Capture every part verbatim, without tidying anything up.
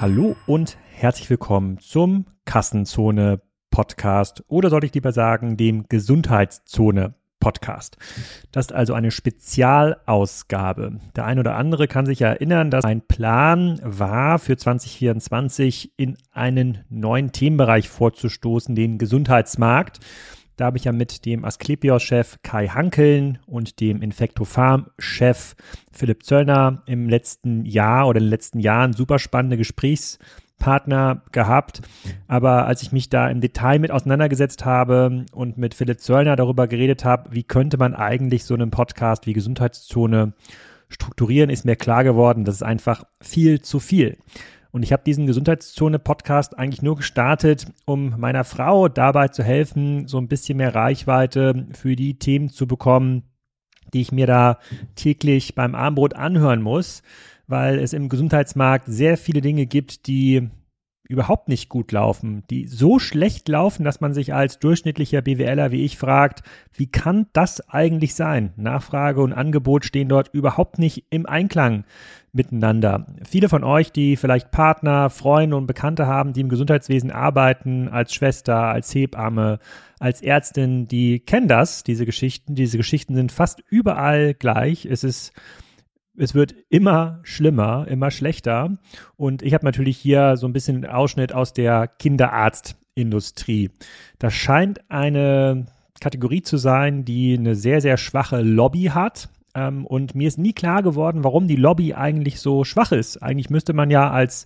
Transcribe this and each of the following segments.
Hallo und herzlich willkommen zum Kassenzone-Podcast oder sollte ich lieber sagen, dem Gesundheitszone-Podcast. Das ist also eine Spezialausgabe. Der ein oder andere kann sich erinnern, dass mein Plan war, für zwanzig vierundzwanzig in einen neuen Themenbereich vorzustoßen, den Gesundheitsmarkt. Da habe ich ja mit dem Asklepios-Chef Kai Hankeln und dem Infectopharm-Chef Philipp Zöllner im letzten Jahr oder in den letzten Jahren super spannende Gesprächspartner gehabt. Aber als ich mich da im Detail mit auseinandergesetzt habe und mit Philipp Zöllner darüber geredet habe, wie könnte man eigentlich so einen Podcast wie Gesundheitszone strukturieren, ist mir klar geworden, das ist einfach viel zu viel. Und ich habe diesen Gesundheitszone-Podcast eigentlich nur gestartet, um meiner Frau dabei zu helfen, so ein bisschen mehr Reichweite für die Themen zu bekommen, die ich mir da täglich beim Abendbrot anhören muss, weil es im Gesundheitsmarkt sehr viele Dinge gibt, die überhaupt nicht gut laufen, die so schlecht laufen, dass man sich als durchschnittlicher BWLer wie ich fragt, wie kann das eigentlich sein? Nachfrage und Angebot stehen dort überhaupt nicht im Einklang miteinander. Viele von euch, die vielleicht Partner, Freunde und Bekannte haben, die im Gesundheitswesen arbeiten, als Schwester, als Hebamme, als Ärztin, die kennen das, diese Geschichten. Diese Geschichten sind fast überall gleich. Es ist Es wird immer schlimmer, immer schlechter. Und ich habe natürlich hier so ein bisschen einen Ausschnitt aus der Kinderarztindustrie. Das scheint eine Kategorie zu sein, die eine sehr, sehr schwache Lobby hat. Ähm, und mir ist nie klar geworden, warum die Lobby eigentlich so schwach ist. Eigentlich müsste man ja als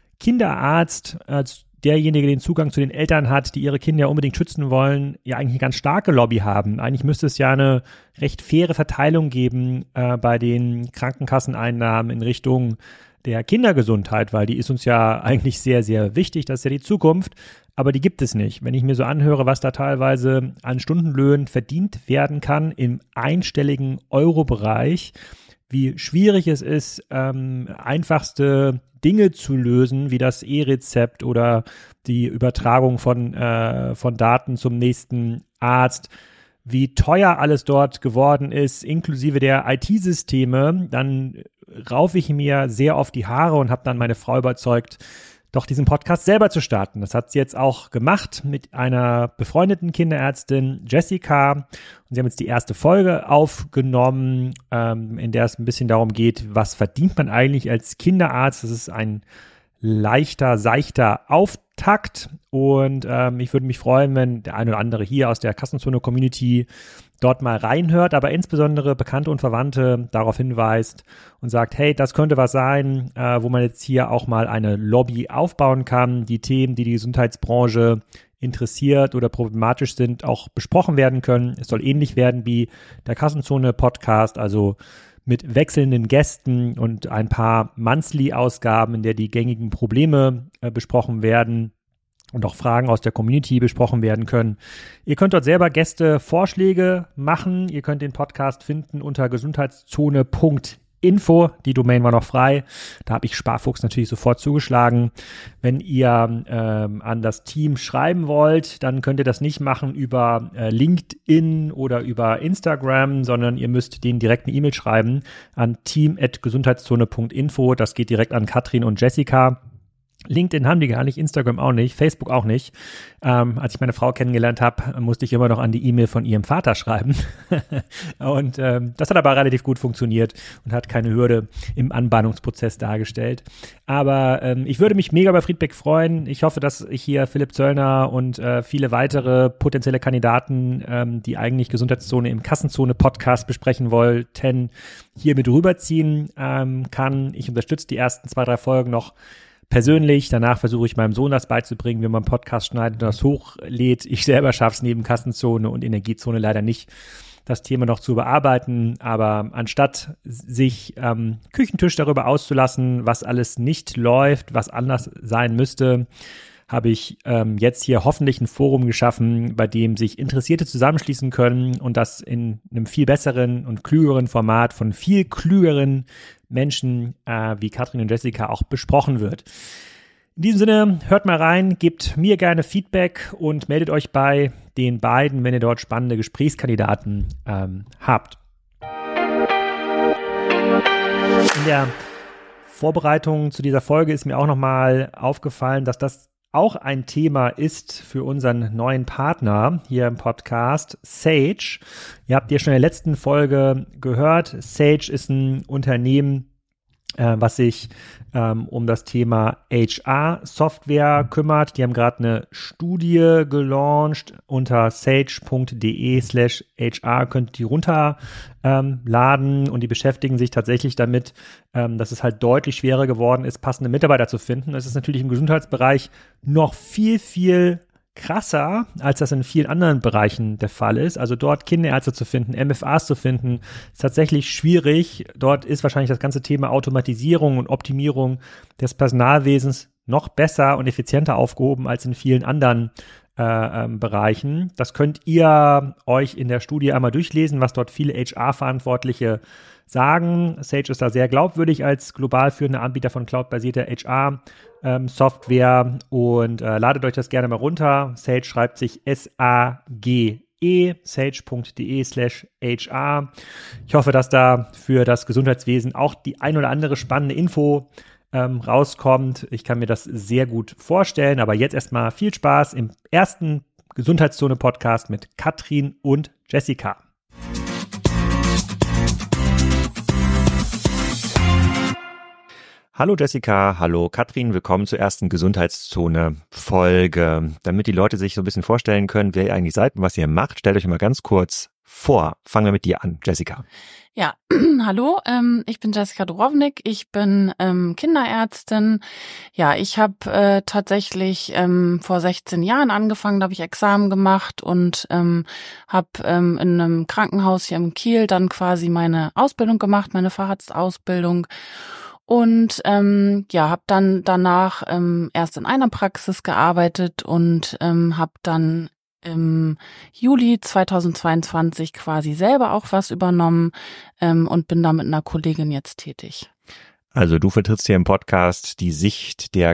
Kinderarzt, als derjenige, der den Zugang zu den Eltern hat, die ihre Kinder unbedingt schützen wollen, ja eigentlich eine ganz starke Lobby haben. Eigentlich müsste es ja eine recht faire Verteilung geben äh, bei den Krankenkasseneinnahmen in Richtung der Kindergesundheit, weil die ist uns ja eigentlich sehr, sehr wichtig. Das ist ja die Zukunft, aber die gibt es nicht. Wenn ich mir so anhöre, was da teilweise an Stundenlöhnen verdient werden kann im einstelligen Euro-Bereich, wie schwierig es ist, ähm, einfachste Dinge zu lösen, wie das E-Rezept oder die Übertragung von, äh, von Daten zum nächsten Arzt, wie teuer alles dort geworden ist, inklusive der I T-Systeme, dann raufe ich mir sehr oft die Haare und habe dann meine Frau überzeugt, doch diesen Podcast selber zu starten. Das hat sie jetzt auch gemacht mit einer befreundeten Kinderärztin, Jessica. Und sie haben jetzt die erste Folge aufgenommen, ähm, in der es ein bisschen darum geht, was verdient man eigentlich als Kinderarzt. Das ist ein leichter, seichter Auftakt. Und ähm, ich würde mich freuen, wenn der eine oder andere hier aus der Kassenzone-Community dort mal reinhört, aber insbesondere Bekannte und Verwandte darauf hinweist und sagt, hey, das könnte was sein, äh, wo man jetzt hier auch mal eine Lobby aufbauen kann, die Themen, die die Gesundheitsbranche interessiert oder problematisch sind, auch besprochen werden können. Es soll ähnlich werden wie der Kassenzone-Podcast, also mit wechselnden Gästen und ein paar Monthly-Ausgaben, in der die gängigen Probleme äh, besprochen werden und auch Fragen aus der Community besprochen werden können. Ihr könnt dort selber Gäste-Vorschläge machen. Ihr könnt den Podcast finden unter gesundheitszone punkt info. Die Domain war noch frei. Da habe ich Sparfuchs natürlich sofort zugeschlagen. Wenn ihr ähm, an das Team schreiben wollt, dann könnt ihr das nicht machen über äh, LinkedIn oder über Instagram, sondern ihr müsst denen direkt eine E-Mail schreiben an team at gesundheitszone punkt info. Das geht direkt an Katrin und Jessica. LinkedIn haben die gar nicht, Instagram auch nicht, Facebook auch nicht. Ähm, als ich meine Frau kennengelernt habe, musste ich immer noch an die E-Mail von ihrem Vater schreiben. und ähm, das hat aber relativ gut funktioniert und hat keine Hürde im Anbahnungsprozess dargestellt. Aber ähm, ich würde mich mega über Feedback freuen. Ich hoffe, dass ich hier Philipp Zöllner und äh, viele weitere potenzielle Kandidaten, ähm, die eigentlich Gesundheitszone im Kassenzone-Podcast besprechen wollten, hier mit rüberziehen ähm, kann. Ich unterstütze die ersten zwei, drei Folgen noch persönlich. Danach versuche ich meinem Sohn das beizubringen, wie man Podcast schneidet und das hochlädt. Ich selber schaffe es neben Kassenzone und Energiezone leider nicht, das Thema noch zu bearbeiten. Aber anstatt sich am ähm, Küchentisch darüber auszulassen, was alles nicht läuft, was anders sein müsste, habe ich ähm, jetzt hier hoffentlich ein Forum geschaffen, bei dem sich Interessierte zusammenschließen können und das in einem viel besseren und klügeren Format von viel klügeren Menschen äh, wie Katrin und Jessica auch besprochen wird. In diesem Sinne, hört mal rein, gebt mir gerne Feedback und meldet euch bei den beiden, wenn ihr dort spannende Gesprächskandidaten ähm, habt. In der Vorbereitung zu dieser Folge ist mir auch nochmal aufgefallen, dass das auch ein Thema ist für unseren neuen Partner hier im Podcast, Sage. Ihr habt ja schon in der letzten Folge gehört, Sage ist ein Unternehmen, äh, was sich ähm, um das Thema H R-Software kümmert. Die haben gerade eine Studie gelauncht. Unter sage.de slash HR könnt ihr die runterladen ähm, und die beschäftigen sich tatsächlich damit, ähm, dass es halt deutlich schwerer geworden ist, passende Mitarbeiter zu finden. Es ist natürlich im Gesundheitsbereich noch viel, viel krasser, als das in vielen anderen Bereichen der Fall ist. Also dort Kinderärzte zu finden, M F As zu finden, ist tatsächlich schwierig. Dort ist wahrscheinlich das ganze Thema Automatisierung und Optimierung des Personalwesens noch besser und effizienter aufgehoben als in vielen anderen äh, ähm, Bereichen. Das könnt ihr euch in der Studie einmal durchlesen, was dort viele H R-Verantwortliche sagen. Sage ist da sehr glaubwürdig als global führender Anbieter von cloudbasierter H R-Software und äh, ladet euch das gerne mal runter. Sage schreibt sich S A G E, sage.de slash HR. Ich hoffe, dass da für das Gesundheitswesen auch die ein oder andere spannende Info ähm, rauskommt. Ich kann mir das sehr gut vorstellen, aber jetzt erstmal viel Spaß im ersten Gesundheitszone-Podcast mit Katrin und Jessica. Hallo Jessica, hallo Katrin, willkommen zur ersten Gesundheitszone-Folge. Damit die Leute sich so ein bisschen vorstellen können, wer ihr eigentlich seid und was ihr macht, stellt euch mal ganz kurz vor. Fangen wir mit dir an, Jessica. Ja, hallo, ähm, ich bin Jessica Drownik, ich bin ähm, Kinderärztin. Ja, ich habe äh, tatsächlich ähm, vor sechzehn Jahren angefangen, da habe ich Examen gemacht und ähm, habe ähm, in einem Krankenhaus hier in Kiel dann quasi meine Ausbildung gemacht, meine Facharztausbildung. Und ähm, ja, habe dann danach ähm, erst in einer Praxis gearbeitet und ähm, habe dann im Juli zweitausendzweiundzwanzig quasi selber auch was übernommen ähm, und bin da mit einer Kollegin jetzt tätig. Also du vertrittst hier im Podcast die Sicht der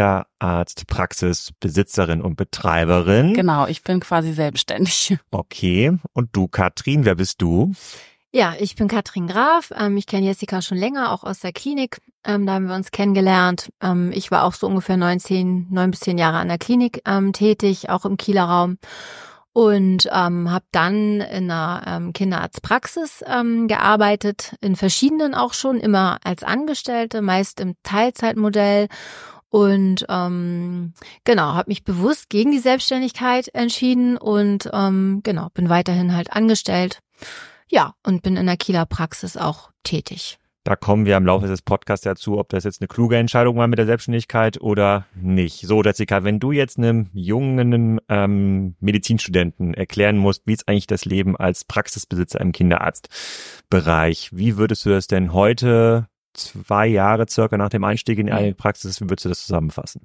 Kinderarztpraxisbesitzerin und Betreiberin. Genau, ich bin quasi selbstständig. Okay, und du Katrin, wer bist du? Ja, ich bin Katrin Graf. Ähm, ich kenne Jessica schon länger, auch aus der Klinik. Ähm, da haben wir uns kennengelernt. Ähm, ich war auch so ungefähr neunzehn, neun bis zehn Jahre an der Klinik ähm, tätig, auch im Kieler Raum. Und ähm, habe dann in einer ähm, Kinderarztpraxis ähm, gearbeitet, in verschiedenen auch schon, immer als Angestellte, meist im Teilzeitmodell. Und ähm, genau, habe mich bewusst gegen die Selbstständigkeit entschieden und ähm, genau, bin weiterhin halt angestellt. Ja, und bin in der Kieler Praxis auch tätig. Da kommen wir im Laufe des Podcasts dazu, ob das jetzt eine kluge Entscheidung war mit der Selbstständigkeit oder nicht. So, Jessica, wenn du jetzt einem jungen ähm, Medizinstudenten erklären musst, wie ist eigentlich das Leben als Praxisbesitzer im Kinderarztbereich, wie würdest du das denn heute, zwei Jahre circa nach dem Einstieg in die eigene Praxis, wie würdest du das zusammenfassen?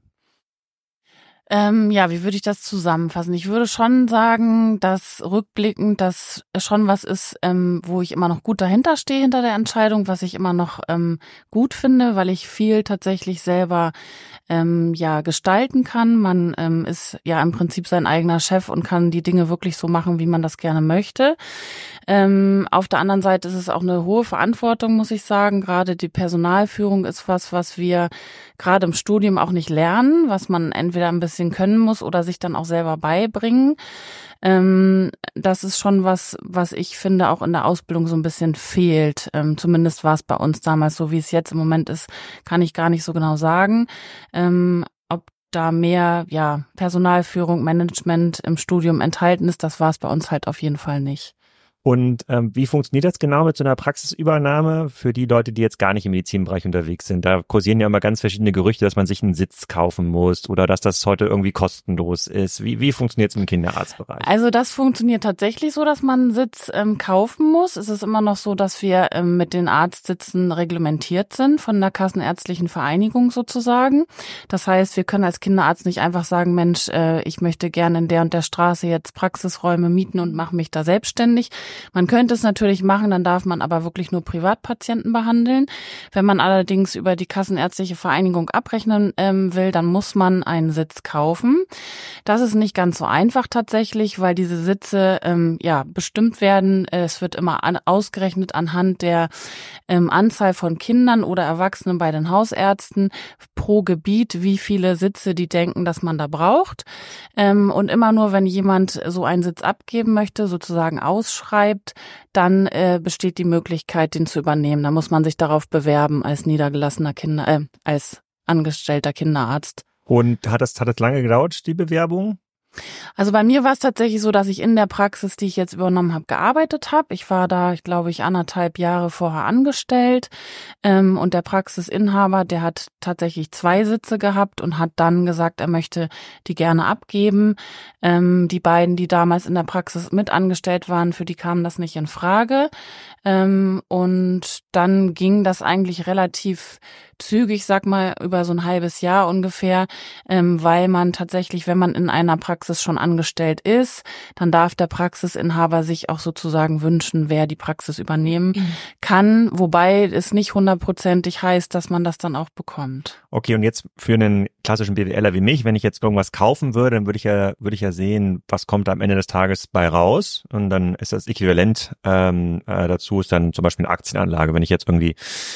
Ähm, ja, wie würde ich das zusammenfassen? Ich würde schon sagen, dass rückblickend das schon was ist, ähm, wo ich immer noch gut dahinter stehe, hinter der Entscheidung, was ich immer noch ähm, gut finde, weil ich viel tatsächlich selber ähm, ja gestalten kann. Man ähm, ist ja im Prinzip sein eigener Chef und kann die Dinge wirklich so machen, wie man das gerne möchte. Ähm, auf der anderen Seite ist es auch eine hohe Verantwortung, muss ich sagen. Gerade die Personalführung ist was, was wir gerade im Studium auch nicht lernen, was man entweder ein bisschen können muss oder sich dann auch selber beibringen. Ähm, das ist schon was, was ich finde auch in der Ausbildung so ein bisschen fehlt. Ähm, zumindest war es bei uns damals so, wie es jetzt im Moment ist, kann ich gar nicht so genau sagen. Ähm, ob da mehr ja Personalführung, Management im Studium enthalten ist, das war es bei uns halt auf jeden Fall nicht. Und ähm, wie funktioniert das genau mit so einer Praxisübernahme für die Leute, die jetzt gar nicht im Medizinbereich unterwegs sind? Da kursieren ja immer ganz verschiedene Gerüchte, dass man sich einen Sitz kaufen muss oder dass das heute irgendwie kostenlos ist. Wie, wie funktioniert es im Kinderarztbereich? Also das funktioniert tatsächlich so, dass man einen Sitz ähm, kaufen muss. Es ist immer noch so, dass wir ähm, mit den Arztsitzen reglementiert sind von der Kassenärztlichen Vereinigung sozusagen. Das heißt, wir können als Kinderarzt nicht einfach sagen, Mensch, äh, ich möchte gerne in der und der Straße jetzt Praxisräume mieten und mache mich da selbstständig. Man könnte es natürlich machen, dann darf man aber wirklich nur Privatpatienten behandeln. Wenn man allerdings über die Kassenärztliche Vereinigung abrechnen ähm, will, dann muss man einen Sitz kaufen. Das ist nicht ganz so einfach tatsächlich, weil diese Sitze ähm, ja bestimmt werden. Es wird immer an, ausgerechnet anhand der ähm, Anzahl von Kindern oder Erwachsenen bei den Hausärzten pro Gebiet, wie viele Sitze die denken, dass man da braucht. Ähm, und immer nur, wenn jemand so einen Sitz abgeben möchte, sozusagen ausschreibt, dann äh, besteht die Möglichkeit, den zu übernehmen. Da muss man sich darauf bewerben als niedergelassener Kinder, äh, als angestellter Kinderarzt. Und hat das, hat das lange gedauert, die Bewerbung? Also bei mir war es tatsächlich so, dass ich in der Praxis, die ich jetzt übernommen habe, gearbeitet habe. Ich war da, ich glaube ich, anderthalb Jahre vorher angestellt. Ähm, und der Praxisinhaber, der hat tatsächlich zwei Sitze gehabt und hat dann gesagt, er möchte die gerne abgeben. Ähm, die beiden, die damals in der Praxis mit angestellt waren, für die kam das nicht in Frage. Ähm, und dann ging das eigentlich relativ zügig, sag mal, über so ein halbes Jahr ungefähr, ähm, weil man tatsächlich, wenn man in einer Praxis schon angestellt ist, dann darf der Praxisinhaber sich auch sozusagen wünschen, wer die Praxis übernehmen mhm. kann, wobei es nicht hundertprozentig heißt, dass man das dann auch bekommt. Okay, und jetzt für einen klassischen BWLer wie mich, wenn ich jetzt irgendwas kaufen würde, dann würde ich ja würde ich ja sehen, was kommt da am Ende des Tages bei raus, und dann ist das Äquivalent ähm, äh, dazu ist dann zum Beispiel eine Aktienanlage. Wenn ich jetzt irgendwie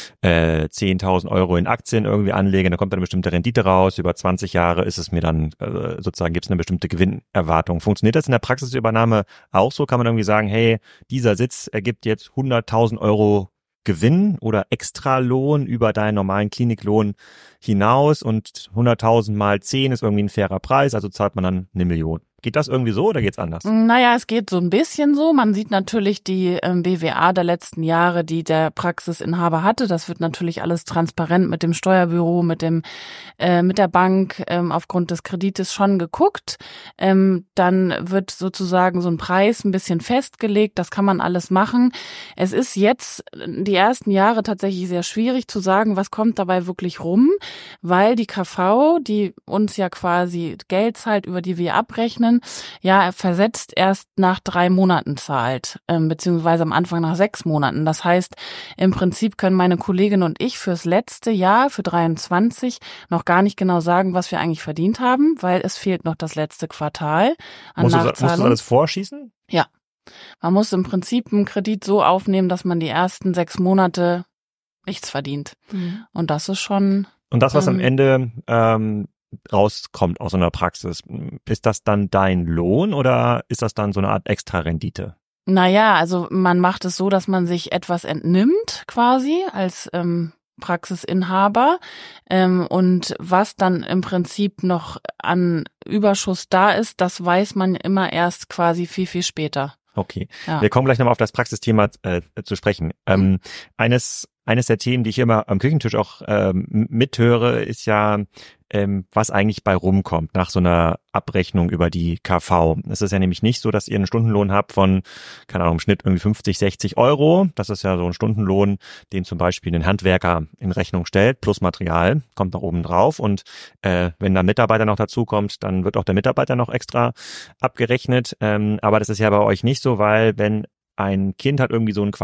äh, zehntausend Euro in Aktien irgendwie anlege, dann kommt da eine bestimmte Rendite raus. Über zwanzig Jahre ist es mir dann äh, sozusagen, gibt es eine bestimmte Gewinnerwartung. Funktioniert das in der Praxisübernahme auch so? Kann man irgendwie sagen, hey, dieser Sitz ergibt jetzt hunderttausend Euro Gewinn oder Extralohn über deinen normalen Kliniklohn hinaus, und hunderttausend mal zehn ist irgendwie ein fairer Preis, also zahlt man dann eine Million. Geht das irgendwie so oder geht's anders? Naja, es geht so ein bisschen so. Man sieht natürlich die ähm, B W A der letzten Jahre, die der Praxisinhaber hatte. Das wird natürlich alles transparent mit dem Steuerbüro, mit dem äh, mit der Bank ähm, aufgrund des Kredites schon geguckt. Ähm, dann wird sozusagen so ein Preis ein bisschen festgelegt. Das kann man alles machen. Es ist jetzt die ersten Jahre tatsächlich sehr schwierig zu sagen, was kommt dabei wirklich rum, weil die K V, die uns ja quasi Geld zahlt, über die wir abrechnen, ja, er versetzt erst nach drei Monaten zahlt, ähm, beziehungsweise am Anfang nach sechs Monaten. Das heißt, im Prinzip können meine Kollegin und ich fürs letzte Jahr, für dreiundzwanzig, noch gar nicht genau sagen, was wir eigentlich verdient haben, weil es fehlt noch das letzte Quartal an musst Nachzahlung. Du, musst du alles vorschießen? Ja. Man muss im Prinzip einen Kredit so aufnehmen, dass man die ersten sechs Monate nichts verdient. Mhm. Und das ist schon... Und das, was ähm, am Ende ähm, rauskommt aus so einer Praxis, ist das dann dein Lohn oder ist das dann so eine Art Extra-Rendite? Naja, also man macht es so, dass man sich etwas entnimmt quasi als ähm, Praxisinhaber ähm, und was dann im Prinzip noch an Überschuss da ist, das weiß man immer erst quasi viel, viel später. Okay, ja. Wir kommen gleich nochmal auf das Praxisthema äh, zu sprechen. Mhm. Ähm, eines Eines der Themen, die ich immer am Küchentisch auch ähm, mithöre, ist ja, ähm, was eigentlich bei rumkommt nach so einer Abrechnung über die K V. Es ist ja nämlich nicht so, dass ihr einen Stundenlohn habt von, keine Ahnung, im Schnitt irgendwie fünfzig, sechzig Euro. Das ist ja so ein Stundenlohn, den zum Beispiel ein Handwerker in Rechnung stellt, plus Material, kommt noch oben drauf. Und äh, wenn da Mitarbeiter noch dazukommt, dann wird auch der Mitarbeiter noch extra abgerechnet. Ähm, aber das ist ja bei euch nicht so, weil wenn ein Kind hat irgendwie so einen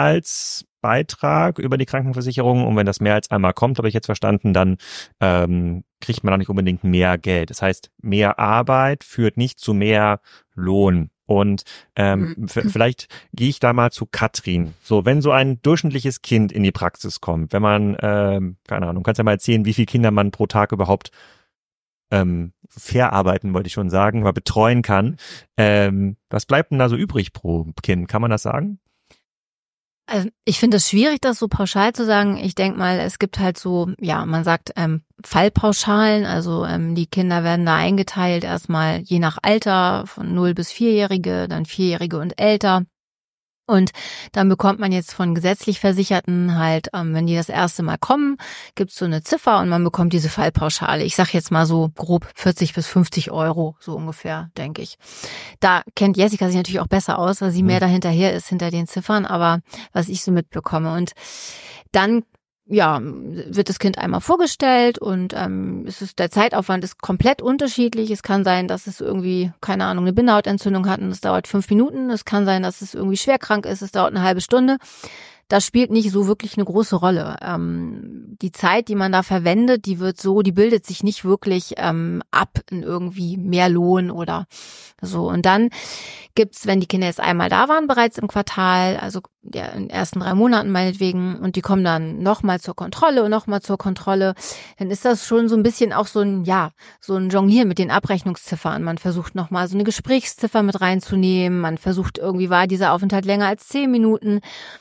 Quartalsbeitrag über die Krankenversicherung, und wenn das mehr als einmal kommt, habe ich jetzt verstanden, dann ähm, kriegt man auch nicht unbedingt mehr Geld. Das heißt, mehr Arbeit führt nicht zu mehr Lohn. Und ähm, mhm. f- vielleicht gehe ich da mal zu Katrin. So, wenn so ein durchschnittliches Kind in die Praxis kommt, wenn man, ähm, keine Ahnung, kannst ja mal erzählen, wie viele Kinder man pro Tag überhaupt ähm, verarbeiten, wollte ich schon sagen, aber betreuen kann. Ähm, was bleibt denn da so übrig pro Kind? Kann man das sagen? Also ich finde es schwierig, das so pauschal zu sagen. Ich denke mal, es gibt halt so, ja, man sagt ähm, Fallpauschalen, also ähm, die Kinder werden da eingeteilt, erstmal je nach Alter, von null bis vierjährige, dann vierjährige und älter. Und dann bekommt man jetzt von gesetzlich Versicherten halt, ähm, wenn die das erste Mal kommen, gibt's so eine Ziffer und man bekommt diese Fallpauschale. Ich sag jetzt mal so grob vierzig bis fünfzig Euro, so ungefähr, denke ich. Da kennt Jessica sich natürlich auch besser aus, weil sie mehr dahinterher ist, hinter den Ziffern, aber was ich so mitbekomme. Und dann ja, wird das Kind einmal vorgestellt und ähm, es ist, der Zeitaufwand ist komplett unterschiedlich. Es kann sein, dass es irgendwie, keine Ahnung, eine Bindehautentzündung hat und es dauert fünf Minuten. Es kann sein, dass es irgendwie schwer krank ist, es dauert eine halbe Stunde. Das spielt nicht so wirklich eine große Rolle. Ähm, die Zeit, die man da verwendet, die wird so, die bildet sich nicht wirklich ähm, ab in irgendwie mehr Lohn oder so. Und dann gibt's, wenn die Kinder jetzt einmal da waren, bereits im Quartal, also ja, in den ersten drei Monaten meinetwegen, und die kommen dann nochmal zur Kontrolle und nochmal zur Kontrolle, dann ist das schon so ein bisschen auch so ein, ja, so ein Jonglieren mit den Abrechnungsziffern. Man versucht nochmal so eine Gesprächsziffer mit reinzunehmen. Man versucht irgendwie, war dieser Aufenthalt länger als zehn Minuten.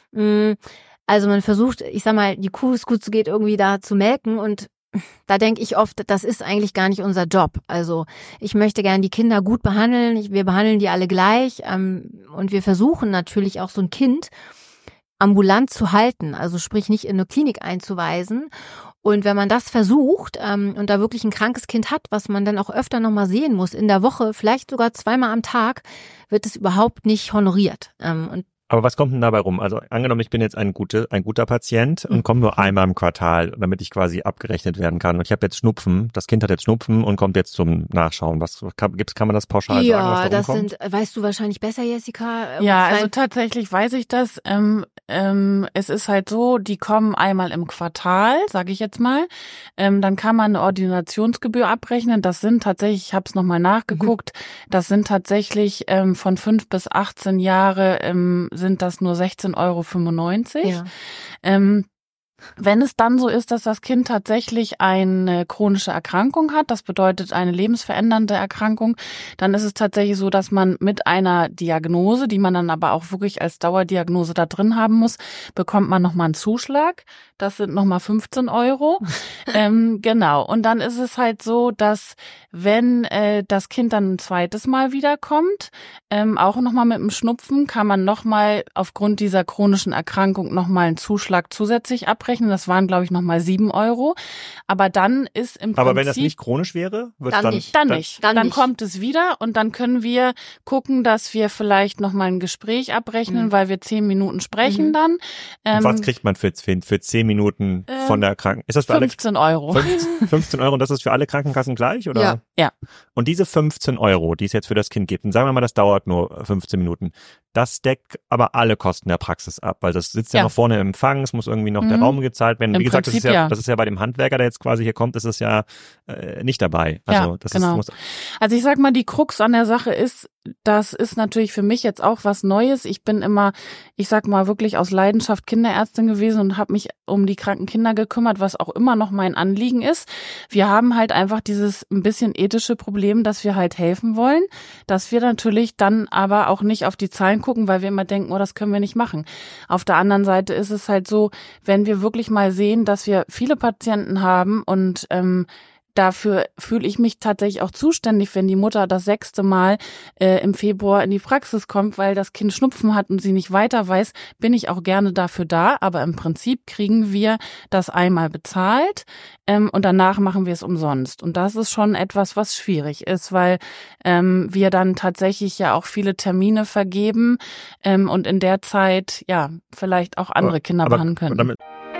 Also man versucht, ich sag mal, die Kuh, es gut geht, irgendwie da zu melken, und da denke ich oft, das ist eigentlich gar nicht unser Job. Also ich möchte gerne die Kinder gut behandeln, ich, wir behandeln die alle gleich ähm, und wir versuchen natürlich auch so ein Kind ambulant zu halten, also sprich nicht in eine Klinik einzuweisen. Und wenn man das versucht ähm, und da wirklich ein krankes Kind hat, was man dann auch öfter nochmal sehen muss, in der Woche, vielleicht sogar zweimal am Tag, wird es überhaupt nicht honoriert. Ähm, und Aber was kommt denn dabei rum? Also angenommen, ich bin jetzt ein, gute, ein guter Patient und komme nur einmal im Quartal, damit ich quasi abgerechnet werden kann. Und ich habe jetzt Schnupfen, das Kind hat jetzt Schnupfen und kommt jetzt zum Nachschauen. Was kann, gibt's, kann man das pauschal ja, sagen, was da das rumkommt? sind, weißt du wahrscheinlich besser, Jessica? Ja, also tatsächlich weiß ich das. Ähm, ähm, es ist halt so, die kommen einmal im Quartal, sage ich jetzt mal. Ähm, dann kann man eine Ordinationsgebühr abrechnen. Das sind tatsächlich, ich habe es nochmal nachgeguckt, mhm. das sind tatsächlich ähm, von fünf bis achtzehn Jahre ähm, sind das nur sechzehn Euro fünfundneunzig. Ja. Ähm, Wenn es dann so ist, dass das Kind tatsächlich eine chronische Erkrankung hat, das bedeutet eine lebensverändernde Erkrankung, dann ist es tatsächlich so, dass man mit einer Diagnose, die man dann aber auch wirklich als Dauerdiagnose da drin haben muss, bekommt man nochmal einen Zuschlag. Das sind nochmal fünfzehn Euro. ähm, genau. Und dann ist es halt so, dass wenn äh, das Kind dann ein zweites Mal wiederkommt, ähm, auch nochmal mit dem Schnupfen, kann man nochmal aufgrund dieser chronischen Erkrankung nochmal einen Zuschlag zusätzlich abrechnen. Das waren, glaube ich, nochmal sieben Euro. Aber dann ist im Prinzip... Aber wenn das nicht chronisch wäre? Wird's dann, dann nicht. Dann, dann nicht. Dann, dann nicht. Kommt es wieder und dann können wir gucken, dass wir vielleicht nochmal ein Gespräch abrechnen, mhm. weil wir zehn Minuten sprechen mhm. dann. Ähm, was kriegt man für, für, für zehn Minuten äh, von der Kranken... Ist das für fünfzehn alle, Euro. fünfzehn Euro und das ist für alle Krankenkassen gleich, oder? Ja. ja. Und diese fünfzehn Euro, die es jetzt für das Kind gibt, und sagen wir mal, das dauert nur fünfzehn Minuten, das deckt aber alle Kosten der Praxis ab, weil das sitzt ja, ja noch vorne im Empfang, es muss irgendwie noch mhm. der Raum gezahlt werden. Im Wie gesagt, Prinzip, das, ist ja, ja. das ist ja bei dem Handwerker, der jetzt quasi hier kommt, ist es ja äh, nicht dabei. Also, ja, das genau. ist, muss also ich sag mal, die Krux an der Sache ist, das ist natürlich für mich jetzt auch was Neues. Ich bin immer, ich sag mal wirklich aus Leidenschaft Kinderärztin gewesen und habe mich um die kranken Kinder gekümmert, was auch immer noch mein Anliegen ist. Wir haben halt einfach dieses ein bisschen ethische Problem, dass wir halt helfen wollen, dass wir natürlich dann aber auch nicht auf die Zahlen gucken, weil wir immer denken, oh, das können wir nicht machen. Auf der anderen Seite ist es halt so, wenn wir wirklich mal sehen, dass wir viele Patienten haben und ähm, dafür fühle ich mich tatsächlich auch zuständig, wenn die Mutter das sechste Mal äh, im Februar in die Praxis kommt, weil das Kind Schnupfen hat und sie nicht weiter weiß, bin ich auch gerne dafür da. Aber im Prinzip kriegen wir das einmal bezahlt ähm, und danach machen wir es umsonst. Und das ist schon etwas, was schwierig ist, weil ähm, wir dann tatsächlich ja auch viele Termine vergeben ähm, und in der Zeit ja vielleicht auch andere aber, Kinder aber, behandeln können. Damit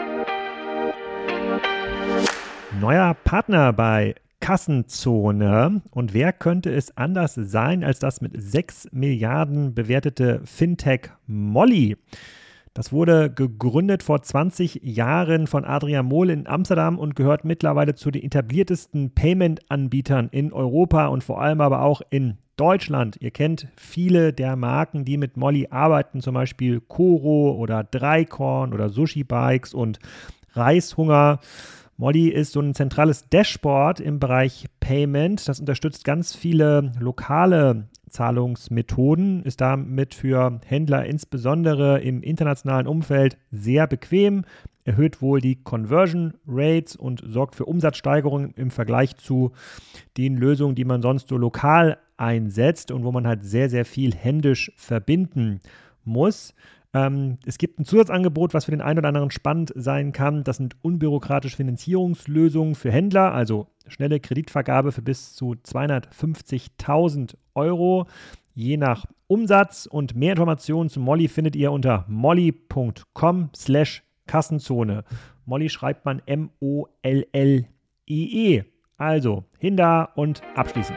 Neuer Partner bei Kassenzone. Und wer könnte es anders sein als das mit sechs Milliarden bewertete Fintech Molly? Das wurde gegründet vor zwanzig Jahren von Adrian Mohl in Amsterdam und gehört mittlerweile zu den etabliertesten Payment-Anbietern in Europa und vor allem aber auch in Deutschland. Ihr kennt viele der Marken, die mit Molly arbeiten, zum Beispiel Koro oder Dreikorn oder Sushi Bikes und Reishunger. Molly ist so ein zentrales Dashboard im Bereich Payment. Das unterstützt ganz viele lokale Zahlungsmethoden, ist damit für Händler insbesondere im internationalen Umfeld sehr bequem, erhöht wohl die Conversion Rates und sorgt für Umsatzsteigerungen im Vergleich zu den Lösungen, die man sonst so lokal einsetzt und wo man halt sehr, sehr viel händisch verbinden muss. Ähm, es gibt ein Zusatzangebot, was für den einen oder anderen spannend sein kann. Das sind unbürokratische Finanzierungslösungen für Händler, also schnelle Kreditvergabe für bis zu zweihundertfünfzigtausend Euro, je nach Umsatz. Und mehr Informationen zu Molly findet ihr unter molly punkt com slash Kassenzone. Molly schreibt man M O L L I E. Also, hin da und abschließen.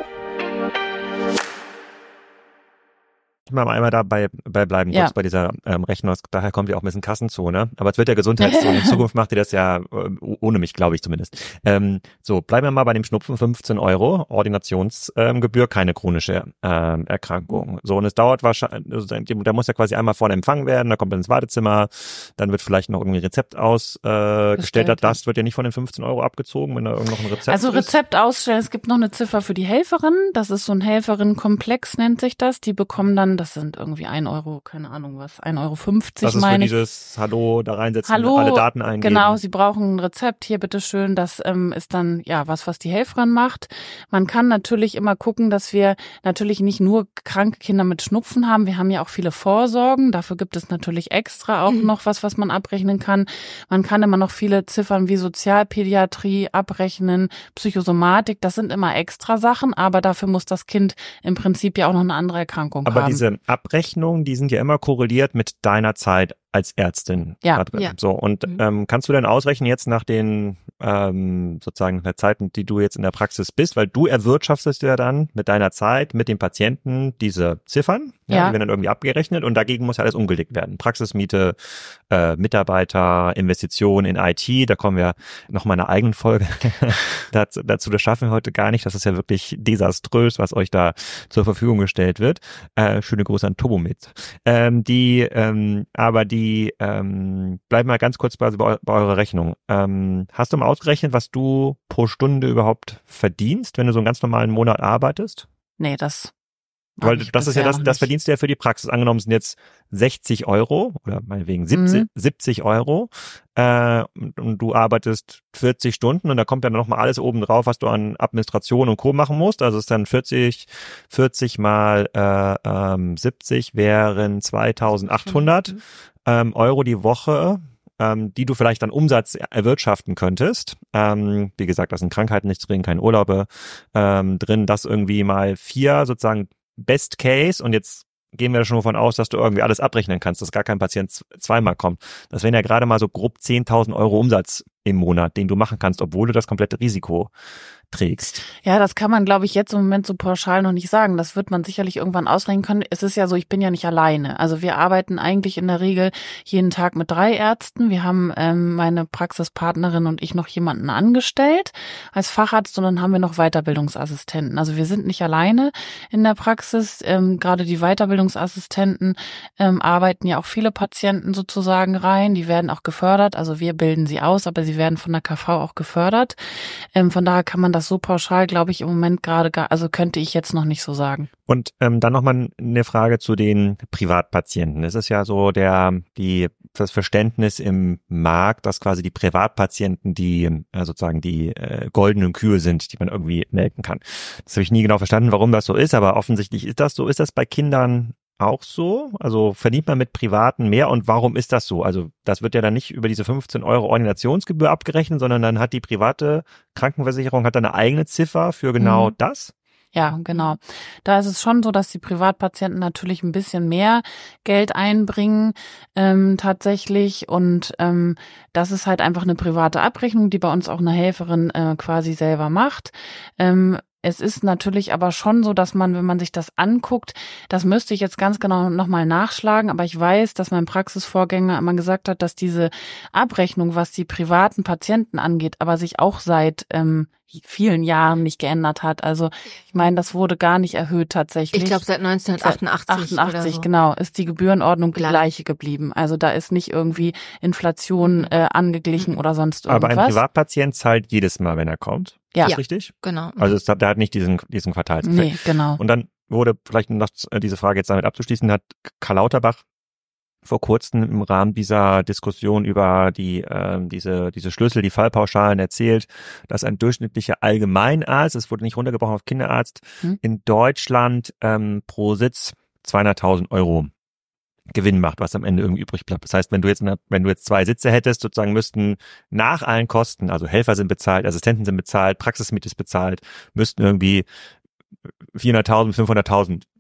Mal einmal dabei bei bleiben, kurz ja. bei dieser ähm, Rechnung. Daher kommt ja auch ein bisschen Kassenzone. Aber es wird ja Gesundheitszone. In Zukunft macht ihr das ja äh, ohne mich, glaube ich zumindest. Ähm, so, bleiben wir mal bei dem Schnupfen, fünfzehn Euro, Ordinationsgebühr, ähm, keine chronische ähm, Erkrankung. So, und es dauert wahrscheinlich, also, da muss ja quasi einmal vorne empfangen werden, da kommt er ins Wartezimmer, dann wird vielleicht noch irgendwie ein Rezept ausgestellt. Äh, das wird ja nicht von den fünfzehn Euro abgezogen, wenn da irgend noch ein Rezept also ist. Also Rezept ausstellen, es gibt noch eine Ziffer für die Helferin. Das ist so ein Helferinnenkomplex, nennt sich das. Die bekommen dann, das sind irgendwie ein Euro, keine Ahnung was, ein Euro fünfzig, das ist meine für ich. dieses Hallo da reinsetzen, Hallo, alle Daten eingeben. Genau, Sie brauchen ein Rezept, hier bitteschön. Das ähm, ist dann ja was, was die Helferin macht. Man kann natürlich immer gucken, dass wir natürlich nicht nur kranke Kinder mit Schnupfen haben. Wir haben ja auch viele Vorsorgen. Dafür gibt es natürlich extra auch mhm. noch was, was man abrechnen kann. Man kann immer noch viele Ziffern wie Sozialpädiatrie abrechnen, Psychosomatik. Das sind immer extra Sachen, aber dafür muss das Kind im Prinzip ja auch noch eine andere Erkrankung aber haben. Diese Abrechnungen, die sind ja immer korreliert mit deiner Zeit als Ärztin. Ja. Da ja. So, und Mhm. ähm, kannst du denn ausrechnen jetzt nach den ähm, sozusagen der Zeiten, die du jetzt in der Praxis bist, weil du erwirtschaftest ja dann mit deiner Zeit, mit dem Patienten diese Ziffern, ja, Ja. die werden dann irgendwie abgerechnet und dagegen muss ja alles umgelegt werden. Praxismiete, äh, Mitarbeiter, Investitionen in I T, da kommen wir noch mal in einer eigenen Folge dazu, dazu, das schaffen wir heute gar nicht, das ist ja wirklich desaströs, was euch da zur Verfügung gestellt wird. Äh, schöne Grüße an Turbomed. Ähm, die, ähm, aber die Die, ähm, bleib mal ganz kurz bei, bei eurer Rechnung. Ähm, hast du mal ausgerechnet, was du pro Stunde überhaupt verdienst, wenn du so einen ganz normalen Monat arbeitest? Nee, das Weil das ist ja das, das verdienst du ja für die Praxis. Angenommen sind jetzt sechzig Euro oder meinetwegen siebzig, Mhm. siebzig Euro äh, und, und du arbeitest vierzig Stunden und da kommt ja noch mal alles oben drauf, was du an Administration und Co. machen musst. Also es ist dann vierzig, vierzig mal äh, ähm, siebzig wären zweitausendachthundert ähm, Euro die Woche, ähm, die du vielleicht an Umsatz erwirtschaften könntest. Ähm, wie gesagt, da sind Krankheiten nicht drin, keine Urlaube ähm, drin, das irgendwie mal vier sozusagen Best Case und jetzt gehen wir schon davon aus, dass du irgendwie alles abrechnen kannst, dass gar kein Patient z- zweimal kommt. Das wären ja gerade mal so grob zehntausend Euro Umsatz im Monat, den du machen kannst, obwohl du das komplette Risiko trägst. Ja, das kann man, glaube ich, jetzt im Moment so pauschal noch nicht sagen. Das wird man sicherlich irgendwann ausrechnen können. Es ist ja so, ich bin ja nicht alleine. Also wir arbeiten eigentlich in der Regel jeden Tag mit drei Ärzten. Wir haben ähm, meine Praxispartnerin und ich noch jemanden angestellt als Facharzt und dann haben wir noch Weiterbildungsassistenten. Also wir sind nicht alleine in der Praxis. Ähm, gerade die Weiterbildungsassistenten ähm, arbeiten ja auch viele Patienten sozusagen rein. Die werden auch gefördert. Also wir bilden sie aus, aber sie werden von der K V auch gefördert. Ähm, von daher kann man das so pauschal, glaube ich, im Moment gerade gar, also könnte ich jetzt noch nicht so sagen. Und ähm, dann nochmal eine Frage zu den Privatpatienten. Es ist ja so der die das Verständnis im Markt, dass quasi die Privatpatienten die äh, sozusagen die äh, goldenen Kühe sind, die man irgendwie melken kann. Das habe ich nie genau verstanden, warum das so ist, aber offensichtlich ist das so. Ist das bei Kindern auch so? Also verdient man mit Privaten mehr und warum ist das so? Also das wird ja dann nicht über diese fünfzehn Euro Ordinationsgebühr abgerechnet, sondern dann hat die private Krankenversicherung hat dann eine eigene Ziffer für genau Mhm. das? Ja, genau. Da ist es schon so, dass die Privatpatienten natürlich ein bisschen mehr Geld einbringen ähm, tatsächlich und ähm, das ist halt einfach eine private Abrechnung, die bei uns auch eine Helferin äh, quasi selber macht. Ähm, Es ist natürlich aber schon so, dass man, wenn man sich das anguckt, das müsste ich jetzt ganz genau nochmal nachschlagen, aber ich weiß, dass mein Praxisvorgänger immer gesagt hat, dass diese Abrechnung, was die privaten Patienten angeht, aber sich auch seit ähm, vielen Jahren nicht geändert hat. Also ich meine, das wurde gar nicht erhöht tatsächlich. Ich glaube seit neunzehnhundertachtundachtzig achtundachtzig, oder so. genau, ist die Gebührenordnung die Gleich. gleiche geblieben. Also da ist nicht irgendwie Inflation äh, angeglichen oder sonst irgendwas. Aber ein Privatpatient zahlt jedes Mal, wenn er kommt. Ja. Ist richtig? Genau. Also es, der hat nicht diesen, diesen Quartalseffekt. Nee, genau. Und dann wurde, vielleicht noch diese Frage jetzt damit abzuschließen, hat Karl Lauterbach vor kurzem im Rahmen dieser Diskussion über die äh, diese diese Schlüssel, die Fallpauschalen erzählt, dass ein durchschnittlicher Allgemeinarzt, es wurde nicht runtergebrochen auf Kinderarzt, Hm. in Deutschland ähm, pro Sitz zweihunderttausend Euro Gewinn macht, was am Ende irgendwie übrig bleibt. Das heißt, wenn du jetzt eine, wenn du jetzt zwei Sitze hättest, sozusagen müssten nach allen Kosten, also Helfer sind bezahlt, Assistenten sind bezahlt, Praxismiete ist bezahlt, müssten irgendwie vierhunderttausend, fünfhunderttausend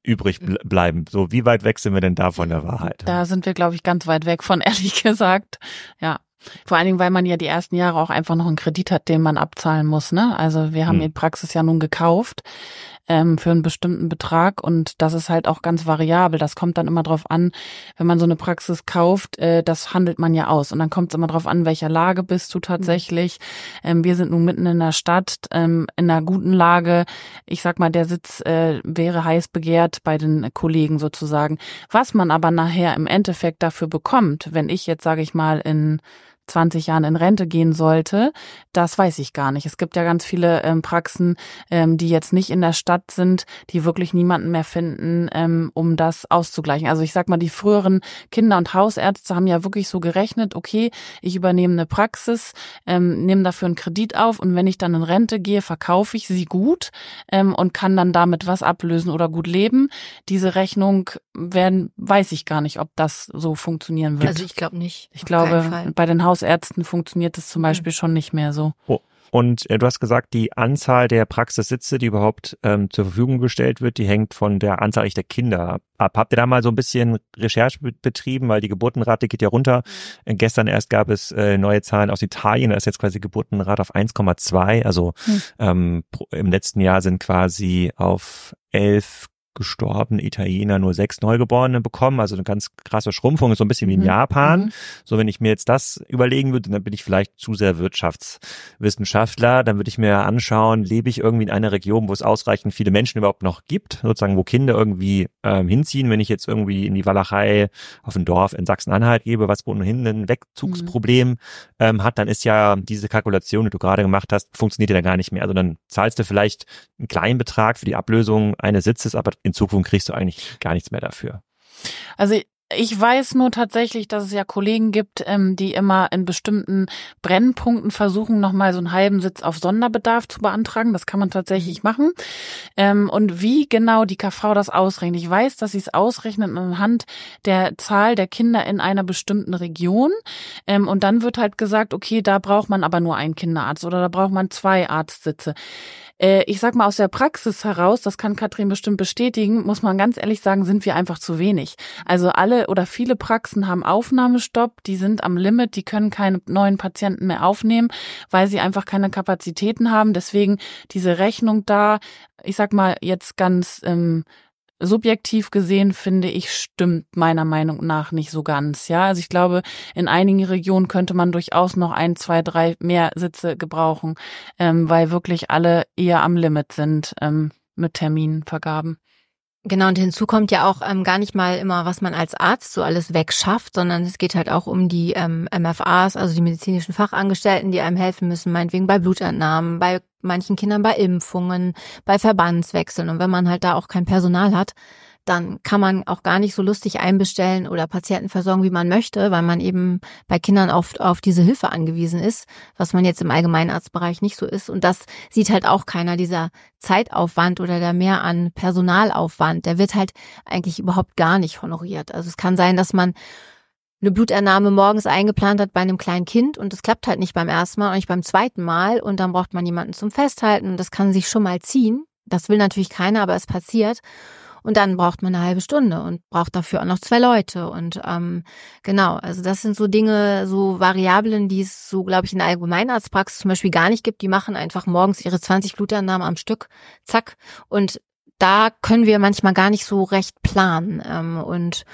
übrig bleiben. So, wie weit weg sind wir denn da von der Wahrheit? Da sind wir, glaube ich, ganz weit weg von, ehrlich gesagt. Ja. Vor allen Dingen, weil man ja die ersten Jahre auch einfach noch einen Kredit hat, den man abzahlen muss, ne? Also wir haben hm. die Praxis ja nun gekauft ähm, für einen bestimmten Betrag und das ist halt auch ganz variabel. Das kommt dann immer drauf an, wenn man so eine Praxis kauft, äh, das handelt man ja aus und dann kommt es immer drauf an, in welcher Lage bist du tatsächlich. Ähm, wir sind nun mitten in der Stadt, ähm, in einer guten Lage. Ich sag mal, der Sitz äh, wäre heiß begehrt bei den Kollegen sozusagen. Was man aber nachher im Endeffekt dafür bekommt, wenn ich jetzt, sage ich mal, in zwanzig Jahren in Rente gehen sollte, das weiß ich gar nicht. Es gibt ja ganz viele ähm, Praxen, ähm, die jetzt nicht in der Stadt sind, die wirklich niemanden mehr finden, ähm, um das auszugleichen. Also ich sag mal, die früheren Kinder- und Hausärzte haben ja wirklich so gerechnet, okay, ich übernehme eine Praxis, ähm, nehme dafür einen Kredit auf und wenn ich dann in Rente gehe, verkaufe ich sie gut ähm, und kann dann damit was ablösen oder gut leben. Diese Rechnung werden, weiß ich gar nicht, ob das so funktionieren wird. Also ich glaube nicht. Ich glaube, bei den Hausärzten funktioniert das zum Beispiel schon nicht mehr so. Oh. Und äh, du hast gesagt, die Anzahl der Praxissitze, die überhaupt ähm, zur Verfügung gestellt wird, die hängt von der Anzahl der Kinder ab. Habt ihr da mal so ein bisschen Recherche betrieben, weil die Geburtenrate geht ja runter. Mhm. Gestern erst gab es äh, neue Zahlen aus Italien, da ist jetzt quasi Geburtenrate auf eins Komma zwei. Also mhm. ähm, im letzten Jahr sind quasi auf elf gestorbene Italiener nur sechs Neugeborene bekommen, also eine ganz krasse Schrumpfung, ist so ein bisschen wie in mhm. Japan. Mhm. So, wenn ich mir jetzt das überlegen würde, dann bin ich vielleicht zu sehr Wirtschaftswissenschaftler, dann würde ich mir anschauen, lebe ich irgendwie in einer Region, wo es ausreichend viele Menschen überhaupt noch gibt, sozusagen, wo Kinder irgendwie ähm, hinziehen. Wenn ich jetzt irgendwie in die Walachei auf ein Dorf in Sachsen-Anhalt gebe, was ohnehin ein Wegzugsproblem mhm. ähm, hat, dann ist ja diese Kalkulation, die du gerade gemacht hast, funktioniert ja dann gar nicht mehr. Also dann zahlst du vielleicht einen kleinen Betrag für die Ablösung eines Sitzes, aber in Zukunft kriegst du eigentlich gar nichts mehr dafür. Also ich weiß nur tatsächlich, dass es ja Kollegen gibt, ähm, die immer in bestimmten Brennpunkten versuchen, nochmal so einen halben Sitz auf Sonderbedarf zu beantragen. Das kann man tatsächlich machen. Ähm, und wie genau die K V das ausrechnet. Ich weiß, dass sie es ausrechnen anhand der Zahl der Kinder in einer bestimmten Region. Ähm, und dann wird halt gesagt, okay, da braucht man aber nur einen Kinderarzt oder da braucht man zwei Arztsitze. Ich sag mal, aus der Praxis heraus, das kann Katrin bestimmt bestätigen, muss man ganz ehrlich sagen, sind wir einfach zu wenig. Also alle oder viele Praxen haben Aufnahmestopp, die sind am Limit, die können keine neuen Patienten mehr aufnehmen, weil sie einfach keine Kapazitäten haben. Deswegen diese Rechnung da, ich sag mal jetzt ganz ähm, subjektiv gesehen, finde ich, stimmt meiner Meinung nach nicht so ganz. Ja, also ich glaube, in einigen Regionen könnte man durchaus noch ein, zwei, drei mehr Sitze gebrauchen, ähm, weil wirklich alle eher am Limit sind ähm, mit Terminvergaben. Genau, und hinzu kommt ja auch ähm, gar nicht mal immer, was man als Arzt so alles wegschafft, sondern es geht halt auch um die ähm, M F As, also die medizinischen Fachangestellten, die einem helfen müssen, meinetwegen bei Blutentnahmen, bei manchen Kindern bei Impfungen, bei Verbandswechseln. Und wenn man halt da auch kein Personal hat, dann kann man auch gar nicht so lustig einbestellen oder Patienten versorgen, wie man möchte, weil man eben bei Kindern oft auf diese Hilfe angewiesen ist, was man jetzt im Allgemeinarztbereich nicht so ist. Und das sieht halt auch keiner, dieser Zeitaufwand oder der Mehr an Personalaufwand, der wird halt eigentlich überhaupt gar nicht honoriert. Also es kann sein, dass man eine Blutentnahme morgens eingeplant hat bei einem kleinen Kind und das klappt halt nicht beim ersten Mal und nicht beim zweiten Mal und dann braucht man jemanden zum Festhalten und das kann sich schon mal ziehen. Das will natürlich keiner, aber es passiert. Und dann braucht man eine halbe Stunde und braucht dafür auch noch zwei Leute. Und ähm, genau, also das sind so Dinge, so Variablen, die es so, glaube ich, in der Allgemeinarztpraxis zum Beispiel gar nicht gibt. Die machen einfach morgens ihre zwanzig Blutentnahmen am Stück, zack. Und da können wir manchmal gar nicht so recht planen. Ähm, und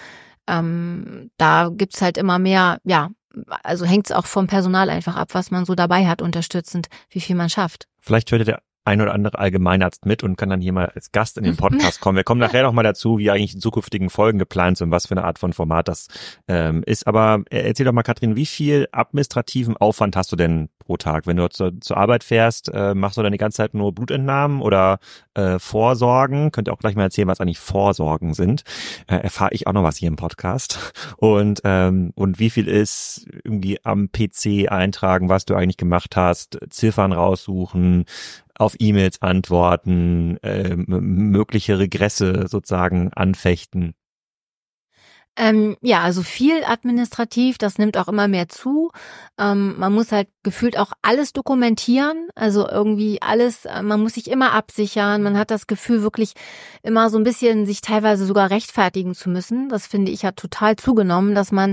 ähm, da gibt's halt immer mehr, ja, also hängt's auch vom Personal einfach ab, was man so dabei hat, unterstützend, wie viel man schafft. Vielleicht hört ihr der ein oder andere Allgemeinarzt mit und kann dann hier mal als Gast in den Podcast kommen. Wir kommen nachher noch mal dazu, wie eigentlich in zukünftigen Folgen geplant sind und was für eine Art von Format das ähm, ist. Aber erzähl doch mal, Katrin, wie viel administrativen Aufwand hast du denn pro Tag? Wenn du zur, zur Arbeit fährst, äh, machst du dann die ganze Zeit nur Blutentnahmen oder äh, Vorsorgen? Könnt ihr auch gleich mal erzählen, was eigentlich Vorsorgen sind? Äh, erfahre ich auch noch was hier im Podcast. Und ähm, und wie viel ist irgendwie am P C eintragen, was du eigentlich gemacht hast, Ziffern raussuchen, auf E-Mails antworten, äh, mögliche Regresse sozusagen anfechten? Ähm, ja, also viel administrativ, das nimmt auch immer mehr zu. Ähm, man muss halt gefühlt auch alles dokumentieren, also irgendwie alles, äh, man muss sich immer absichern. Man hat das Gefühl, wirklich immer so ein bisschen sich teilweise sogar rechtfertigen zu müssen. Das finde ich hat total zugenommen, dass man,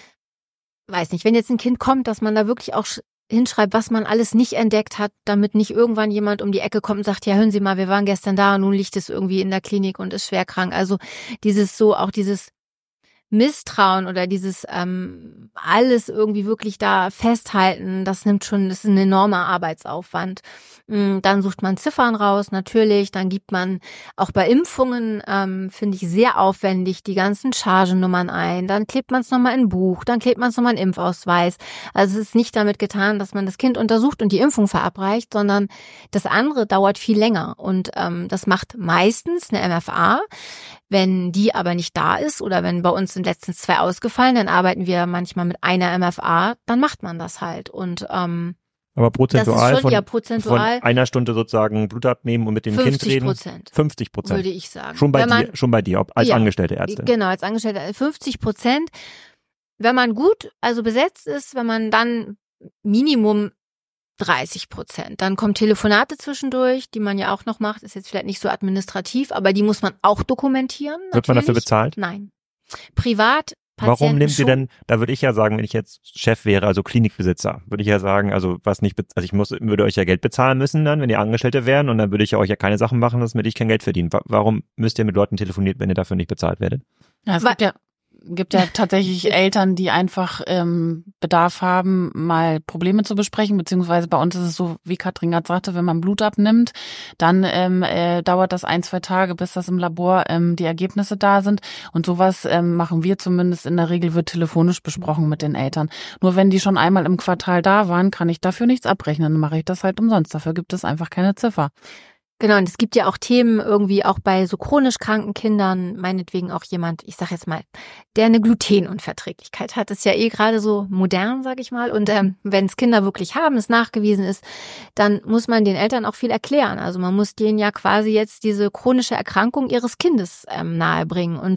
weiß nicht, wenn jetzt ein Kind kommt, dass man da wirklich auch hinschreibt, was man alles nicht entdeckt hat, damit nicht irgendwann jemand um die Ecke kommt und sagt, ja, hören Sie mal, wir waren gestern da und nun liegt es irgendwie in der Klinik und ist schwer krank. Also dieses so, auch dieses Misstrauen oder dieses ähm, alles irgendwie wirklich da festhalten, das nimmt schon, das ist ein enormer Arbeitsaufwand. Dann sucht man Ziffern raus, natürlich. Dann gibt man auch bei Impfungen, ähm, finde ich, sehr aufwendig die ganzen Chargennummern ein. Dann klebt man es nochmal in ein Buch, dann klebt man es nochmal in Impfausweis. Also es ist nicht damit getan, dass man das Kind untersucht und die Impfung verabreicht, sondern das andere dauert viel länger. Und ähm, das macht meistens eine M F A. Wenn die aber nicht da ist oder wenn bei uns sind letztens zwei ausgefallen, dann arbeiten wir manchmal mit einer M F A, dann macht man das halt. Und ähm, aber prozentual, das ist schon, von, ja, prozentual von einer Stunde sozusagen Blut abnehmen und mit dem Kind reden? fünfzig Prozent. fünfzig Prozent. Würde ich sagen. Schon bei Wenn man, dir, schon bei dir, ob als ja, angestellte Ärztin. Genau, als Angestellte. fünfzig Prozent. Wenn man gut, also besetzt ist, wenn man dann Minimum dreißig Prozent. Dann kommen Telefonate zwischendurch, die man ja auch noch macht. Ist jetzt vielleicht nicht so administrativ, aber die muss man auch dokumentieren. Natürlich. Wird man dafür bezahlt? Nein. Privat. Warum Patienten nimmt ihr schon. denn, da würde ich ja sagen, wenn ich jetzt Chef wäre, also Klinikbesitzer, würde ich ja sagen, also was nicht, also ich muss, würde euch ja Geld bezahlen müssen dann, wenn ihr Angestellte wären und dann würde ich ja euch ja keine Sachen machen, damit ich kein Geld verdiene. Warum müsst ihr mit Leuten telefonieren, wenn ihr dafür nicht bezahlt werdet? Ja, es gibt ja gibt ja tatsächlich Eltern, die einfach ähm, Bedarf haben, mal Probleme zu besprechen, beziehungsweise bei uns ist es so, wie Katrin gerade sagte, wenn man Blut abnimmt, dann ähm, äh, dauert das ein, zwei Tage, bis das im Labor ähm, die Ergebnisse da sind und sowas ähm, machen wir zumindest in der Regel, wird telefonisch besprochen mit den Eltern. Nur wenn die schon einmal im Quartal da waren, kann ich dafür nichts abrechnen, dann mache ich das halt umsonst, dafür gibt es einfach keine Ziffer. Genau, und es gibt ja auch Themen irgendwie auch bei so chronisch kranken Kindern, meinetwegen auch jemand, ich sag jetzt mal, der eine Glutenunverträglichkeit hat, ist ja eh gerade so modern, sag ich mal. Und ähm, wenn es Kinder wirklich haben, es nachgewiesen ist, dann muss man den Eltern auch viel erklären. Also man muss denen ja quasi jetzt diese chronische Erkrankung ihres Kindes ähm, nahebringen. Und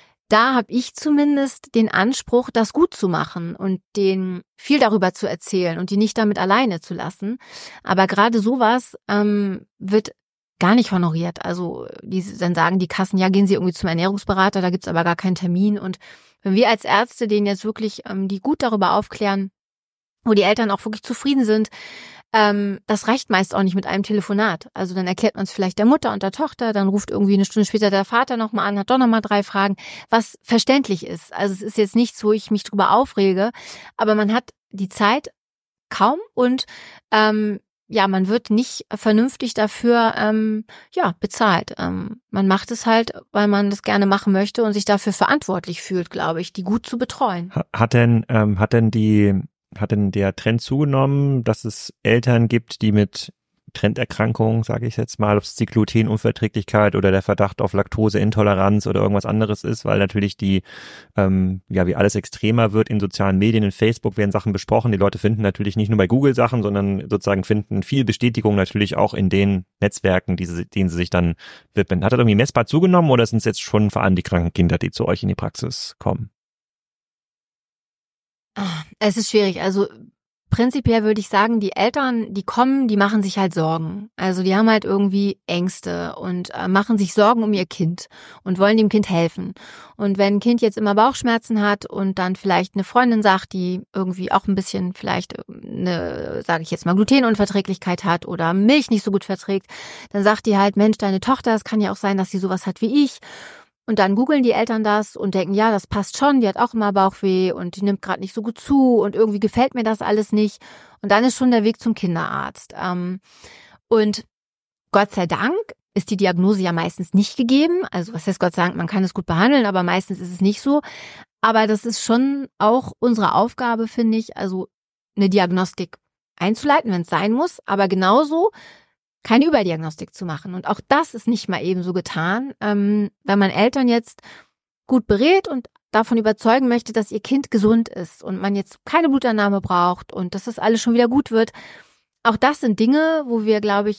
da habe ich zumindest den Anspruch, das gut zu machen und denen viel darüber zu erzählen und die nicht damit alleine zu lassen. Aber gerade sowas ähm, wird gar nicht honoriert. Also die, dann sagen die Kassen, ja, gehen Sie irgendwie zum Ernährungsberater, da gibt's aber gar keinen Termin. Und wenn wir als Ärzte denen jetzt wirklich, ähm, die gut darüber aufklären, wo die Eltern auch wirklich zufrieden sind, ähm, das reicht meist auch nicht mit einem Telefonat. Also dann erklärt man es vielleicht der Mutter und der Tochter, dann ruft irgendwie eine Stunde später der Vater nochmal an, hat doch nochmal drei Fragen, was verständlich ist. Also es ist jetzt nichts, wo ich mich drüber aufrege, aber man hat die Zeit kaum und ähm, ja, man wird nicht vernünftig dafür ähm, ja bezahlt. Ähm, man macht es halt, weil man das gerne machen möchte und sich dafür verantwortlich fühlt, glaube ich, die gut zu betreuen. Hat denn ähm, hat denn die hat denn der Trend zugenommen, dass es Eltern gibt, die mit Trenderkrankungen, sage ich jetzt mal, ob es die Glutenunverträglichkeit oder der Verdacht auf Laktoseintoleranz oder irgendwas anderes ist, weil natürlich die, ähm, ja, wie alles extremer wird in sozialen Medien, in Facebook werden Sachen besprochen. Die Leute finden natürlich nicht nur bei Google Sachen, sondern sozusagen finden viel Bestätigung natürlich auch in den Netzwerken, die sie, denen sie sich dann widmen. Hat das irgendwie messbar zugenommen oder sind es jetzt schon vor allem die kranken Kinder, die zu euch in die Praxis kommen? Es ist schwierig. Also prinzipiell würde ich sagen, die Eltern, die kommen, die machen sich halt Sorgen. Also die haben halt irgendwie Ängste und äh, machen sich Sorgen um ihr Kind und wollen dem Kind helfen. Und wenn ein Kind jetzt immer Bauchschmerzen hat und dann vielleicht eine Freundin sagt, die irgendwie auch ein bisschen vielleicht eine, sage ich jetzt mal, Glutenunverträglichkeit hat oder Milch nicht so gut verträgt, dann sagt die halt, Mensch, deine Tochter, es kann ja auch sein, dass sie sowas hat wie ich. Und dann googeln die Eltern das und denken, ja, das passt schon, die hat auch immer Bauchweh und die nimmt gerade nicht so gut zu und irgendwie gefällt mir das alles nicht. Und dann ist schon der Weg zum Kinderarzt. Und Gott sei Dank ist die Diagnose ja meistens nicht gegeben. Also was heißt Gott sei Dank, man kann es gut behandeln, aber meistens ist es nicht so. Aber das ist schon auch unsere Aufgabe, finde ich, also eine Diagnostik einzuleiten, wenn es sein muss, aber genauso keine Überdiagnostik zu machen. Und auch das ist nicht mal eben so getan. Ähm, wenn man Eltern jetzt gut berät und davon überzeugen möchte, dass ihr Kind gesund ist und man jetzt keine Blutentnahme braucht und dass das alles schon wieder gut wird. Auch das sind Dinge, wo wir, glaube ich,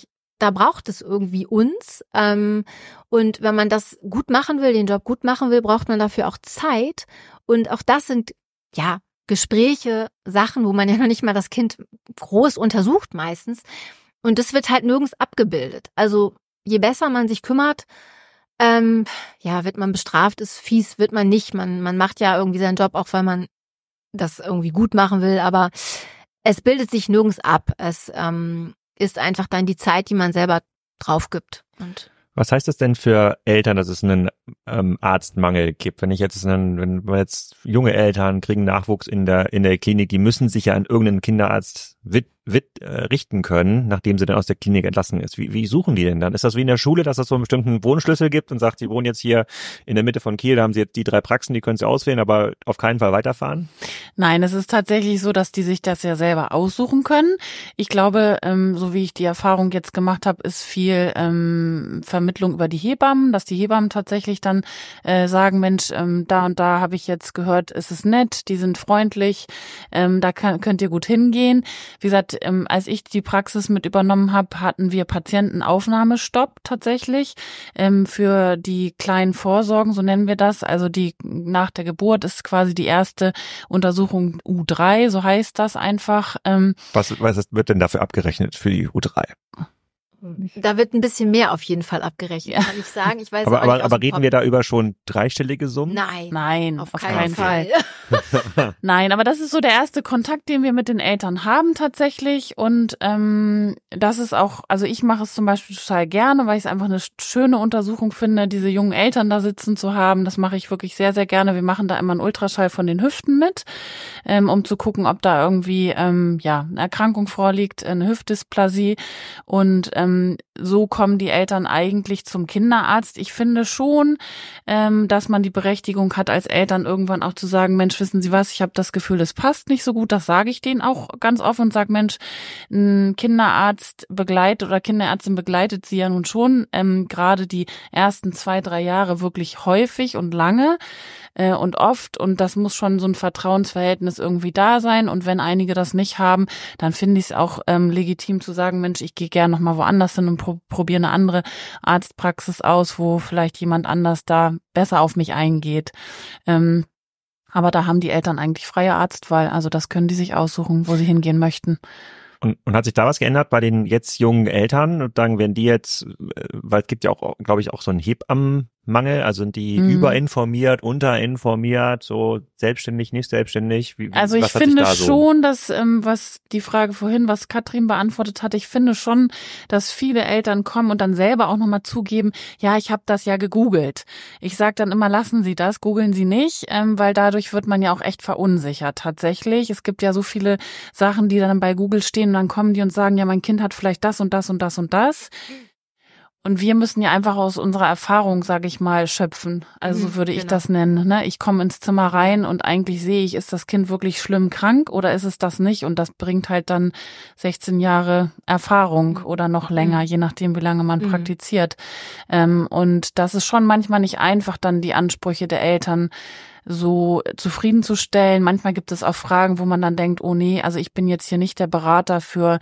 da braucht es irgendwie uns. Ähm, und wenn man das gut machen will, den Job gut machen will, braucht man dafür auch Zeit. Und auch das sind, ja, Gespräche, Sachen, wo man ja noch nicht mal das Kind groß untersucht meistens. Und das wird halt nirgends abgebildet. Also je besser man sich kümmert, ähm, ja, wird man bestraft, ist fies, wird man nicht. Man, man macht ja irgendwie seinen Job, auch weil man das irgendwie gut machen will. Aber es bildet sich nirgends ab. Es ähm, ist einfach dann die Zeit, die man selber drauf gibt. Und was heißt das denn für Eltern, dass es einen ähm, Arztmangel gibt? Wenn ich jetzt einen, wenn wir jetzt junge Eltern kriegen Nachwuchs in der in der Klinik, die müssen sich ja an irgendeinen Kinderarzt wit, wit, äh, richten können, nachdem sie dann aus der Klinik entlassen ist. Wie, wie suchen die denn dann? Ist das wie in der Schule, dass es so einen bestimmten Wohnschlüssel gibt und sagt, sie wohnen jetzt hier in der Mitte von Kiel, da haben sie jetzt die drei Praxen, die können sie auswählen, aber auf keinen Fall weiterfahren? Nein, es ist tatsächlich so, dass die sich das ja selber aussuchen können. Ich glaube, ähm, so wie ich die Erfahrung jetzt gemacht habe, ist viel ähm, Vermittlung über die Hebammen, dass die Hebammen tatsächlich dann äh, sagen, Mensch, ähm, da und da habe ich jetzt gehört, es ist nett, die sind freundlich, ähm, da kann, könnt ihr gut hingehen. Wie gesagt, ähm, als ich die Praxis mit übernommen habe, hatten wir Patientenaufnahmestopp tatsächlich ähm, für die kleinen Vorsorgen, so nennen wir das. Also die nach der Geburt ist quasi die erste Untersuchung U drei, so heißt das einfach. Ähm, was, was wird denn dafür abgerechnet für die U drei? Da wird ein bisschen mehr auf jeden Fall abgerechnet, Ja. kann ich sagen. Ich weiß aber auch nicht aber, aus aber dem reden Kopf. wir da über schon dreistellige Summen? Nein, Nein, auf, auf keinen, keinen Fall. Fall. Nein, aber das ist so der erste Kontakt, den wir mit den Eltern haben tatsächlich. Und ähm, das ist auch, also ich mache es zum Beispiel total gerne, weil ich es einfach eine schöne Untersuchung finde, diese jungen Eltern da sitzen zu haben. Das mache ich wirklich sehr, sehr gerne. Wir machen da immer einen Ultraschall von den Hüften mit, ähm, um zu gucken, ob da irgendwie ähm, ja eine Erkrankung vorliegt, eine Hüftdysplasie. Und ähm, so kommen die Eltern eigentlich zum Kinderarzt. Ich finde schon, ähm, dass man die Berechtigung hat, als Eltern irgendwann auch zu sagen, Mensch, wissen Sie was, ich habe das Gefühl, es passt nicht so gut. Das sage ich denen auch ganz offen und sage, Mensch, ein Kinderarzt begleitet oder Kinderärztin begleitet sie ja nun schon ähm, gerade die ersten zwei, drei Jahre wirklich häufig und lange äh, und oft. Und das muss schon so ein Vertrauensverhältnis irgendwie da sein. Und wenn einige das nicht haben, dann finde ich es auch ähm, legitim zu sagen, Mensch, ich gehe gerne noch mal woanders hin und pro- probiere eine andere Arztpraxis aus, wo vielleicht jemand anders da besser auf mich eingeht. Ähm, aber da haben die Eltern eigentlich freie Arztwahl. Also das können die sich aussuchen, wo sie hingehen möchten. Und, und hat sich da was geändert bei den jetzt jungen Eltern? Und dann, wenn die jetzt, weil es gibt ja auch, glaube ich, auch so einen Hebammenmangel, also sind die mhm. überinformiert, unterinformiert, so selbstständig, nicht selbstständig? Wie, also ich finde da so? schon, dass, ähm, was die Frage vorhin, was Katrin beantwortet hat, ich finde schon, dass viele Eltern kommen und dann selber auch nochmal zugeben, ja, ich habe das ja gegoogelt. Ich sage dann immer, lassen Sie das, googeln Sie nicht, ähm, weil dadurch wird man ja auch echt verunsichert tatsächlich. Es gibt ja so viele Sachen, die dann bei Google stehen, und dann kommen die und sagen, ja, mein Kind hat vielleicht das und das und das und das. Und wir müssen ja einfach aus unserer Erfahrung, sage ich mal, schöpfen. Also so würde ich genau. das nennen. Ne? Ich komme ins Zimmer rein und eigentlich sehe ich, ist das Kind wirklich schlimm krank oder ist es das nicht? Und das bringt halt dann sechzehn Jahre Erfahrung oder noch länger, mhm. je nachdem, wie lange man mhm. praktiziert. Ähm, und das ist schon manchmal nicht einfach, dann die Ansprüche der Eltern so zufriedenzustellen. Manchmal gibt es auch Fragen, wo man dann denkt, oh nee, also ich bin jetzt hier nicht der Berater für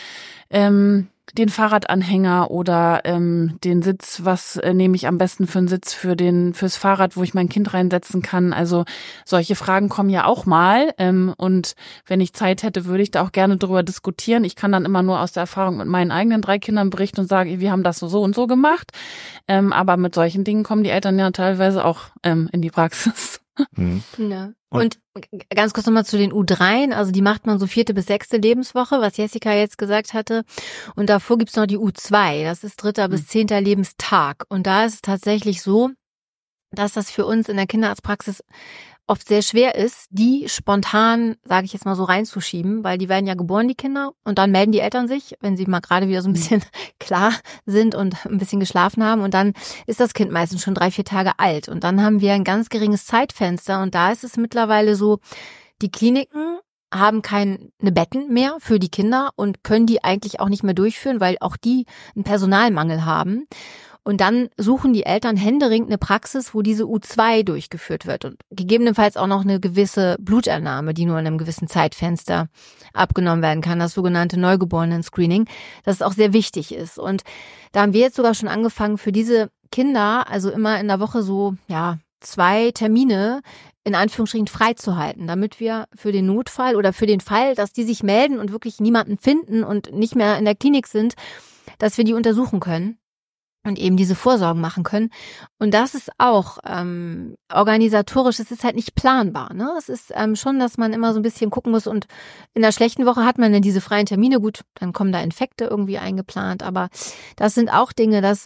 ähm, den Fahrradanhänger oder ähm, den Sitz, was äh, nehme ich am besten für einen Sitz für den fürs Fahrrad, wo ich mein Kind reinsetzen kann. Also solche Fragen kommen ja auch mal ähm, und wenn ich Zeit hätte, würde ich da auch gerne drüber diskutieren. Ich kann dann immer nur aus der Erfahrung mit meinen eigenen drei Kindern berichten und sagen, wir haben das so, so und so gemacht. Ähm, aber mit solchen Dingen kommen die Eltern ja teilweise auch ähm, in die Praxis. Mhm. Ja. Und, und ganz kurz nochmal zu den U dreien, also die macht man so vierte bis sechste Lebenswoche, was Jessica jetzt gesagt hatte. Und davor gibt's noch die U zwei, das ist dritter mhm. bis zehnter Lebenstag. Und da ist es tatsächlich so, dass das für uns in der Kinderarztpraxis oft sehr schwer ist, die spontan, sage ich jetzt mal so, reinzuschieben, weil die werden ja geboren, die Kinder, und dann melden die Eltern sich, wenn sie mal gerade wieder so ein bisschen klar sind und ein bisschen geschlafen haben, und dann ist das Kind meistens schon drei, vier Tage alt, und dann haben wir ein ganz geringes Zeitfenster, und da ist es mittlerweile so, die Kliniken haben keine Betten mehr für die Kinder und können die eigentlich auch nicht mehr durchführen, weil auch die einen Personalmangel haben. Und dann suchen die Eltern händeringend eine Praxis, wo diese U zwei durchgeführt wird und gegebenenfalls auch noch eine gewisse Blutentnahme, die nur in einem gewissen Zeitfenster abgenommen werden kann, das sogenannte Neugeborenen-Screening, das auch sehr wichtig ist. Und da haben wir jetzt sogar schon angefangen, für diese Kinder, also immer in der Woche so, ja, zwei Termine in Anführungsstrichen freizuhalten, damit wir für den Notfall oder für den Fall, dass die sich melden und wirklich niemanden finden und nicht mehr in der Klinik sind, dass wir die untersuchen können und eben diese Vorsorgen machen können. Und das ist auch ähm, organisatorisch, es ist halt nicht planbar. Ne? Es ist ähm, schon, dass man immer so ein bisschen gucken muss und in der schlechten Woche hat man dann diese freien Termine, gut, dann kommen da Infekte irgendwie eingeplant, aber das sind auch Dinge, dass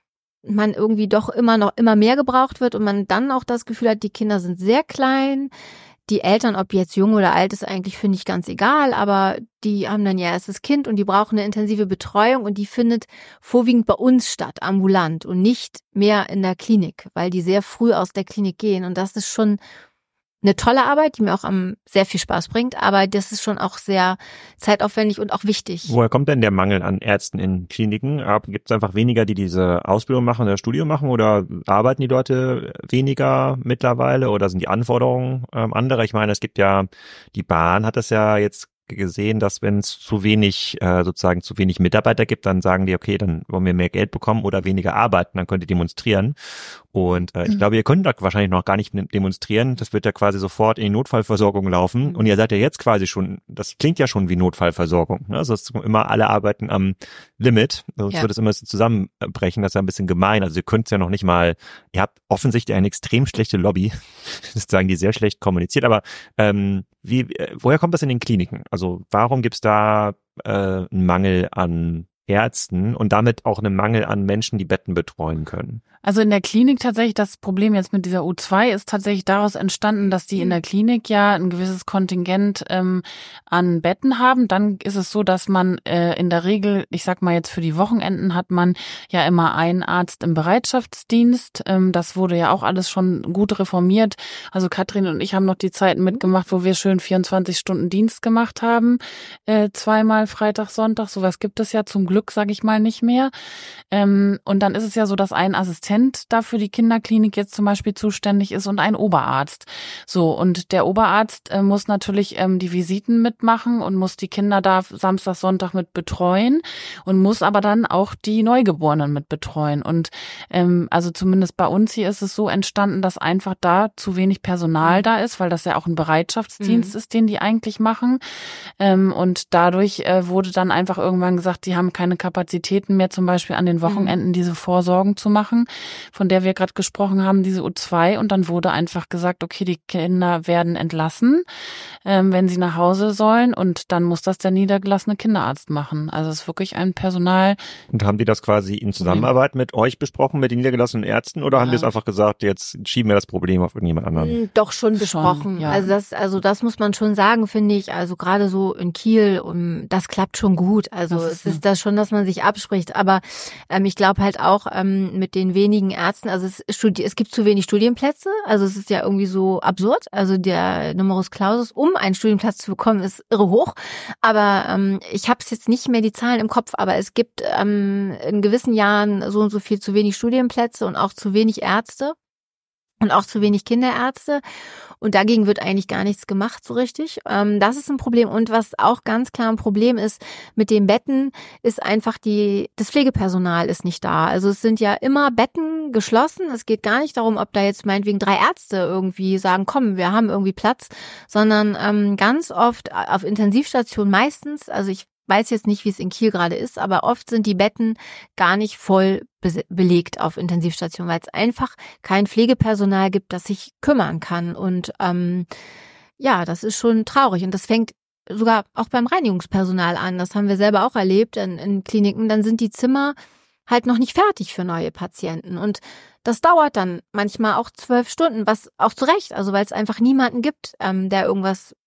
man irgendwie doch immer noch immer mehr gebraucht wird und man dann auch das Gefühl hat, die Kinder sind sehr klein. Die Eltern, ob jetzt jung oder alt, ist eigentlich, finde ich, ganz egal, aber die haben dann ihr erstes Kind und die brauchen eine intensive Betreuung und die findet vorwiegend bei uns statt, ambulant und nicht mehr in der Klinik, weil die sehr früh aus der Klinik gehen und das ist schon eine tolle Arbeit, die mir auch am sehr viel Spaß bringt, aber das ist schon auch sehr zeitaufwendig und auch wichtig. Woher kommt denn der Mangel an Ärzten in Kliniken? Gibt es einfach weniger, die diese Ausbildung machen oder Studium machen oder arbeiten die Leute weniger mittlerweile oder sind die Anforderungen ähm, andere? Ich meine, es gibt ja, die Bahn hat das ja jetzt gesehen, dass wenn es zu wenig, äh, sozusagen zu wenig Mitarbeiter gibt, dann sagen die, okay, dann wollen wir mehr Geld bekommen oder weniger arbeiten, dann könnt ihr demonstrieren. Und äh, ich mhm. glaube, ihr könnt da wahrscheinlich noch gar nicht demonstrieren. Das wird ja quasi sofort in die Notfallversorgung laufen. Mhm. Und ihr seid ja jetzt quasi schon, das klingt ja schon wie Notfallversorgung. Ne? Also es ist immer, alle arbeiten am Limit. Sonst ja. wird es immer so zusammenbrechen. Das ist ja ein bisschen gemein. Also ihr könnt es ja noch nicht mal, ihr habt offensichtlich eine extrem schlechte Lobby, sozusagen, die sehr schlecht kommuniziert. Aber ähm, wie, woher kommt das in den Kliniken? Also warum gibt es da äh, einen Mangel an Ärzten und damit auch einen Mangel an Menschen, die Betten betreuen können? Also in der Klinik tatsächlich, das Problem jetzt mit dieser U zwei ist tatsächlich daraus entstanden, dass die in der Klinik ja ein gewisses Kontingent ähm, an Betten haben. Dann ist es so, dass man äh, in der Regel, ich sag mal jetzt für die Wochenenden, hat man ja immer einen Arzt im Bereitschaftsdienst. Ähm, das wurde ja auch alles schon gut reformiert. Also Katrin und ich haben noch die Zeiten mitgemacht, wo wir schön vierundzwanzig Stunden Dienst gemacht haben. Äh, zweimal Freitag, Sonntag. Sowas gibt es ja zum Glück, sage ich mal, nicht mehr. Ähm, und dann ist es ja so, dass ein Assistent da für die Kinderklinik jetzt zum Beispiel zuständig ist und ein Oberarzt. So, und der Oberarzt äh, muss natürlich ähm, die Visiten mitmachen und muss die Kinder da Samstag, Sonntag mit betreuen und muss aber dann auch die Neugeborenen mit betreuen. Und ähm, also zumindest bei uns hier ist es so entstanden, dass einfach da zu wenig Personal da ist, weil das ja auch ein Bereitschaftsdienst mhm. ist, den die eigentlich machen. Ähm, und dadurch äh, wurde dann einfach irgendwann gesagt, sie haben keine Kapazitäten mehr, zum Beispiel an den Wochenenden mhm. diese Vorsorgen zu machen, von der wir gerade gesprochen haben, diese U zwei. Und dann wurde einfach gesagt, okay, die Kinder werden entlassen, ähm, wenn sie nach Hause sollen. Und dann muss das der niedergelassene Kinderarzt machen. Also es ist wirklich ein Personal. Und haben die das quasi in Zusammenarbeit mit euch besprochen, mit den niedergelassenen Ärzten? Oder ja. haben die es einfach gesagt, jetzt schieben wir das Problem auf irgendjemand anderen? Doch schon besprochen. Schon, ja. Also das, also das muss man schon sagen, finde ich. Also gerade so in Kiel, um, das klappt schon gut. Also das ist, es ist das schon, dass man sich abspricht. Aber ähm, ich glaube halt auch ähm, mit den wenigen Ärzten, also es, Studi- es gibt zu wenig Studienplätze, also es ist ja irgendwie so absurd, also der Numerus Clausus, um einen Studienplatz zu bekommen, ist irre hoch, aber ähm, ich habe es jetzt nicht mehr die Zahlen im Kopf, aber es gibt ähm, in gewissen Jahren so und so viel zu wenig Studienplätze und auch zu wenig Ärzte und auch zu wenig Kinderärzte. Und dagegen wird eigentlich gar nichts gemacht so richtig. Ähm, das ist ein Problem. Und was auch ganz klar ein Problem ist mit den Betten, ist einfach die, das Pflegepersonal ist nicht da. Also es sind ja immer Betten geschlossen. Es geht gar nicht darum, ob da jetzt meinetwegen drei Ärzte irgendwie sagen, komm, wir haben irgendwie Platz, sondern ähm, ganz oft auf Intensivstationen meistens, also ich weiß jetzt nicht, wie es in Kiel gerade ist, aber oft sind die Betten gar nicht voll be- belegt auf Intensivstationen, weil es einfach kein Pflegepersonal gibt, das sich kümmern kann. Und ähm, ja, das ist schon traurig. Und das fängt sogar auch beim Reinigungspersonal an. Das haben wir selber auch erlebt in, in Kliniken. Dann sind die Zimmer halt noch nicht fertig für neue Patienten. Und das dauert dann manchmal auch zwölf Stunden, was auch zu Recht, also weil es einfach niemanden gibt, ähm, der irgendwas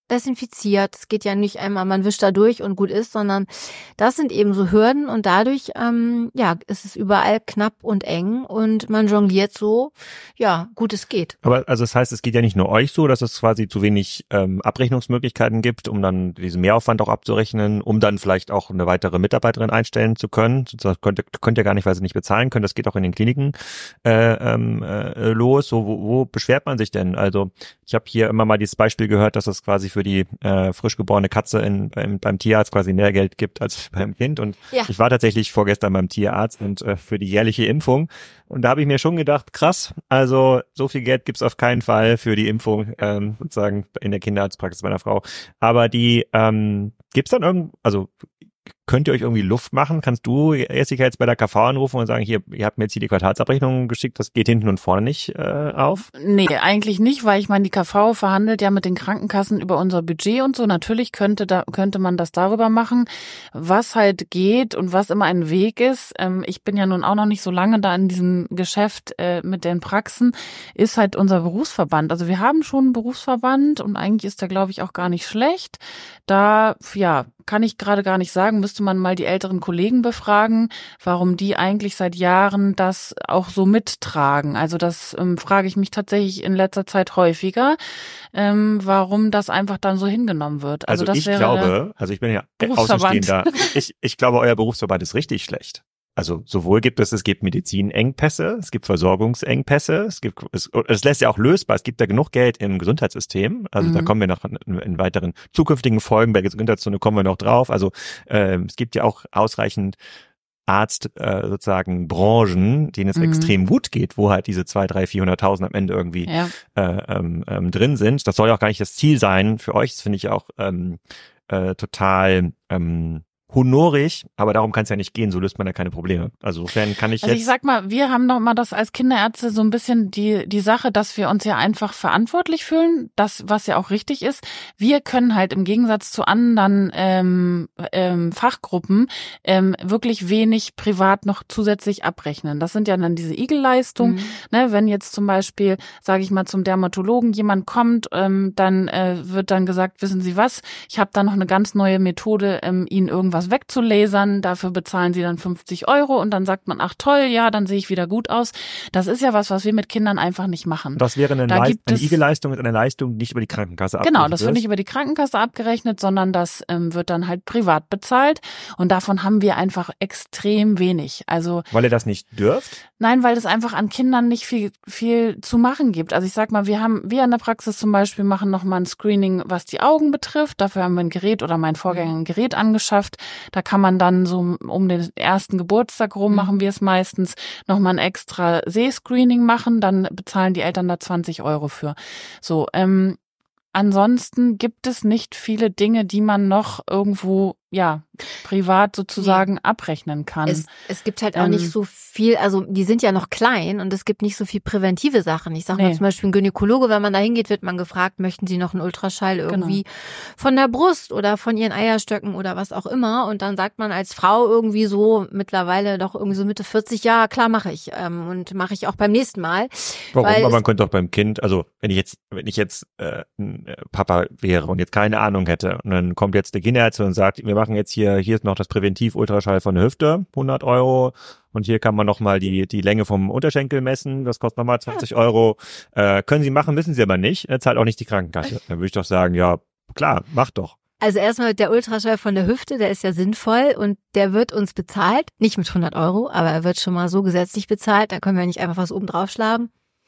desinfiziert. Es geht ja nicht einmal, man wischt da durch und gut ist, sondern das sind eben so Hürden und dadurch, ähm, ja, ist es überall knapp und eng und man jongliert so, ja, gut es geht. Aber also das heißt, es geht ja nicht nur euch so, dass es quasi zu wenig ähm, Abrechnungsmöglichkeiten gibt, um dann diesen Mehraufwand auch abzurechnen, um dann vielleicht auch eine weitere Mitarbeiterin einstellen zu können. Das könnt, könnt ihr gar nicht, weil sie nicht bezahlen können. Das geht auch in den Kliniken äh, ähm, äh, los. So, wo, wo beschwert man sich denn? Also ich habe hier immer mal dieses Beispiel gehört, dass es quasi für die äh, frisch geborene Katze in, beim, beim Tierarzt quasi mehr Geld gibt als beim Kind. Und ja. ich war tatsächlich vorgestern beim Tierarzt und äh, für die jährliche Impfung. Und da habe ich mir schon gedacht, krass, also so viel Geld gibt's auf keinen Fall für die Impfung, ähm, sozusagen in der Kinderarztpraxis meiner Frau. Aber die, ähm, gibt's dann irgend, also könnt ihr euch irgendwie Luft machen? Kannst du, Jessica, jetzt bei der K V anrufen und sagen, hier, ihr habt mir jetzt hier die Quartalsabrechnung geschickt, das geht hinten und vorne nicht äh, auf? Nee, eigentlich nicht, weil ich meine, die K V verhandelt ja mit den Krankenkassen über unser Budget und so. Natürlich könnte da könnte man das darüber machen, was halt geht und was immer ein Weg ist. Ähm, ich bin ja nun auch noch nicht so lange da in diesem Geschäft äh, mit den Praxen, ist halt unser Berufsverband. Also wir haben schon einen Berufsverband und eigentlich ist der, glaube ich, auch gar nicht schlecht. Da, ja, kann ich gerade gar nicht sagen, müsste man mal die älteren Kollegen befragen, warum die eigentlich seit Jahren das auch so mittragen. Also das ähm, frage ich mich tatsächlich in letzter Zeit häufiger, ähm, warum das einfach dann so hingenommen wird. Also, also das ich wäre glaube, also ich bin ja Außenstehender, ich, ich glaube, euer Berufsverband ist richtig schlecht. Also sowohl gibt es, es gibt Medizinengpässe, es gibt Versorgungsengpässe, es gibt, es, es lässt ja auch lösbar, es gibt da genug Geld im Gesundheitssystem, also mhm. da kommen wir noch in, in weiteren zukünftigen Folgen bei Gesundheitszone kommen wir noch drauf, also äh, es gibt ja auch ausreichend Arzt äh, sozusagen Branchen, denen es mhm. extrem gut geht, wo halt diese zwei, drei, vierhunderttausend am Ende irgendwie ja. äh, ähm, ähm, drin sind. Das soll ja auch gar nicht das Ziel sein für euch, das finde ich auch ähm, äh, total ähm, honorig, aber darum kann es ja nicht gehen, so löst man ja keine Probleme. Also insofern kann ich also jetzt... ich sag mal, wir haben doch mal das als Kinderärzte so ein bisschen die die Sache, dass wir uns ja einfach verantwortlich fühlen, das, was ja auch richtig ist. Wir können halt im Gegensatz zu anderen ähm, ähm, Fachgruppen ähm, wirklich wenig privat noch zusätzlich abrechnen. Das sind ja dann diese Igelleistungen. Mhm. Ne, wenn jetzt zum Beispiel, sage ich mal, zum Dermatologen jemand kommt, ähm, dann äh, wird dann gesagt, wissen Sie was, ich habe da noch eine ganz neue Methode, ähm, Ihnen irgendwas wegzulasern, dafür bezahlen sie dann fünfzig Euro und dann sagt man, ach toll, ja, dann sehe ich wieder gut aus. Das ist ja was, was wir mit Kindern einfach nicht machen. Das wäre eine, da Leist- eine I G-Leistung, ist eine Leistung, die nicht über die Krankenkasse abgerechnet Genau, das wird nicht über die Krankenkasse abgerechnet, sondern das ähm, wird dann halt privat bezahlt und davon haben wir einfach extrem wenig. Also weil ihr das nicht dürft? Nein, weil es einfach an Kindern nicht viel viel zu machen gibt. Also ich sag mal, wir haben, wir in der Praxis zum Beispiel machen nochmal ein Screening, was die Augen betrifft. Dafür haben wir ein Gerät oder mein Vorgänger ein Gerät angeschafft. Da kann man dann so um den ersten Geburtstag rum, machen wir es meistens, nochmal ein extra Sehscreening machen. Dann bezahlen die Eltern da zwanzig Euro für. So, ähm, ansonsten gibt es nicht viele Dinge, die man noch irgendwo, ja, privat sozusagen nee. abrechnen kann. Es, es gibt halt auch ähm, nicht so viel, also die sind ja noch klein und es gibt nicht so viel präventive Sachen. Ich sage nee. mal zum Beispiel ein Gynäkologe, wenn man da hingeht, wird man gefragt, möchten Sie noch einen Ultraschall irgendwie genau. von der Brust oder von Ihren Eierstöcken oder was auch immer. Und dann sagt man als Frau irgendwie so mittlerweile doch irgendwie so Mitte vierzig, ja klar mache ich ähm, und mache ich auch beim nächsten Mal. Warum? Aber man könnte auch beim Kind, also wenn ich jetzt, wenn ich jetzt äh, ein Papa wäre und jetzt keine Ahnung hätte und dann kommt jetzt der Kinderärztin und sagt, wir machen jetzt hier, hier ist noch das Präventiv-Ultraschall von der Hüfte, hundert Euro. Und hier kann man nochmal die die Länge vom Unterschenkel messen, das kostet nochmal zwanzig Euro. Äh, können Sie machen, müssen Sie aber nicht. Er zahlt auch nicht die Krankenkasse. Dann würde ich doch sagen, ja, klar, mach doch. Also erstmal der Ultraschall von der Hüfte, der ist ja sinnvoll und der wird uns bezahlt. Nicht mit hundert Euro, aber er wird schon mal so gesetzlich bezahlt. Da können wir nicht einfach was oben draufschlagen.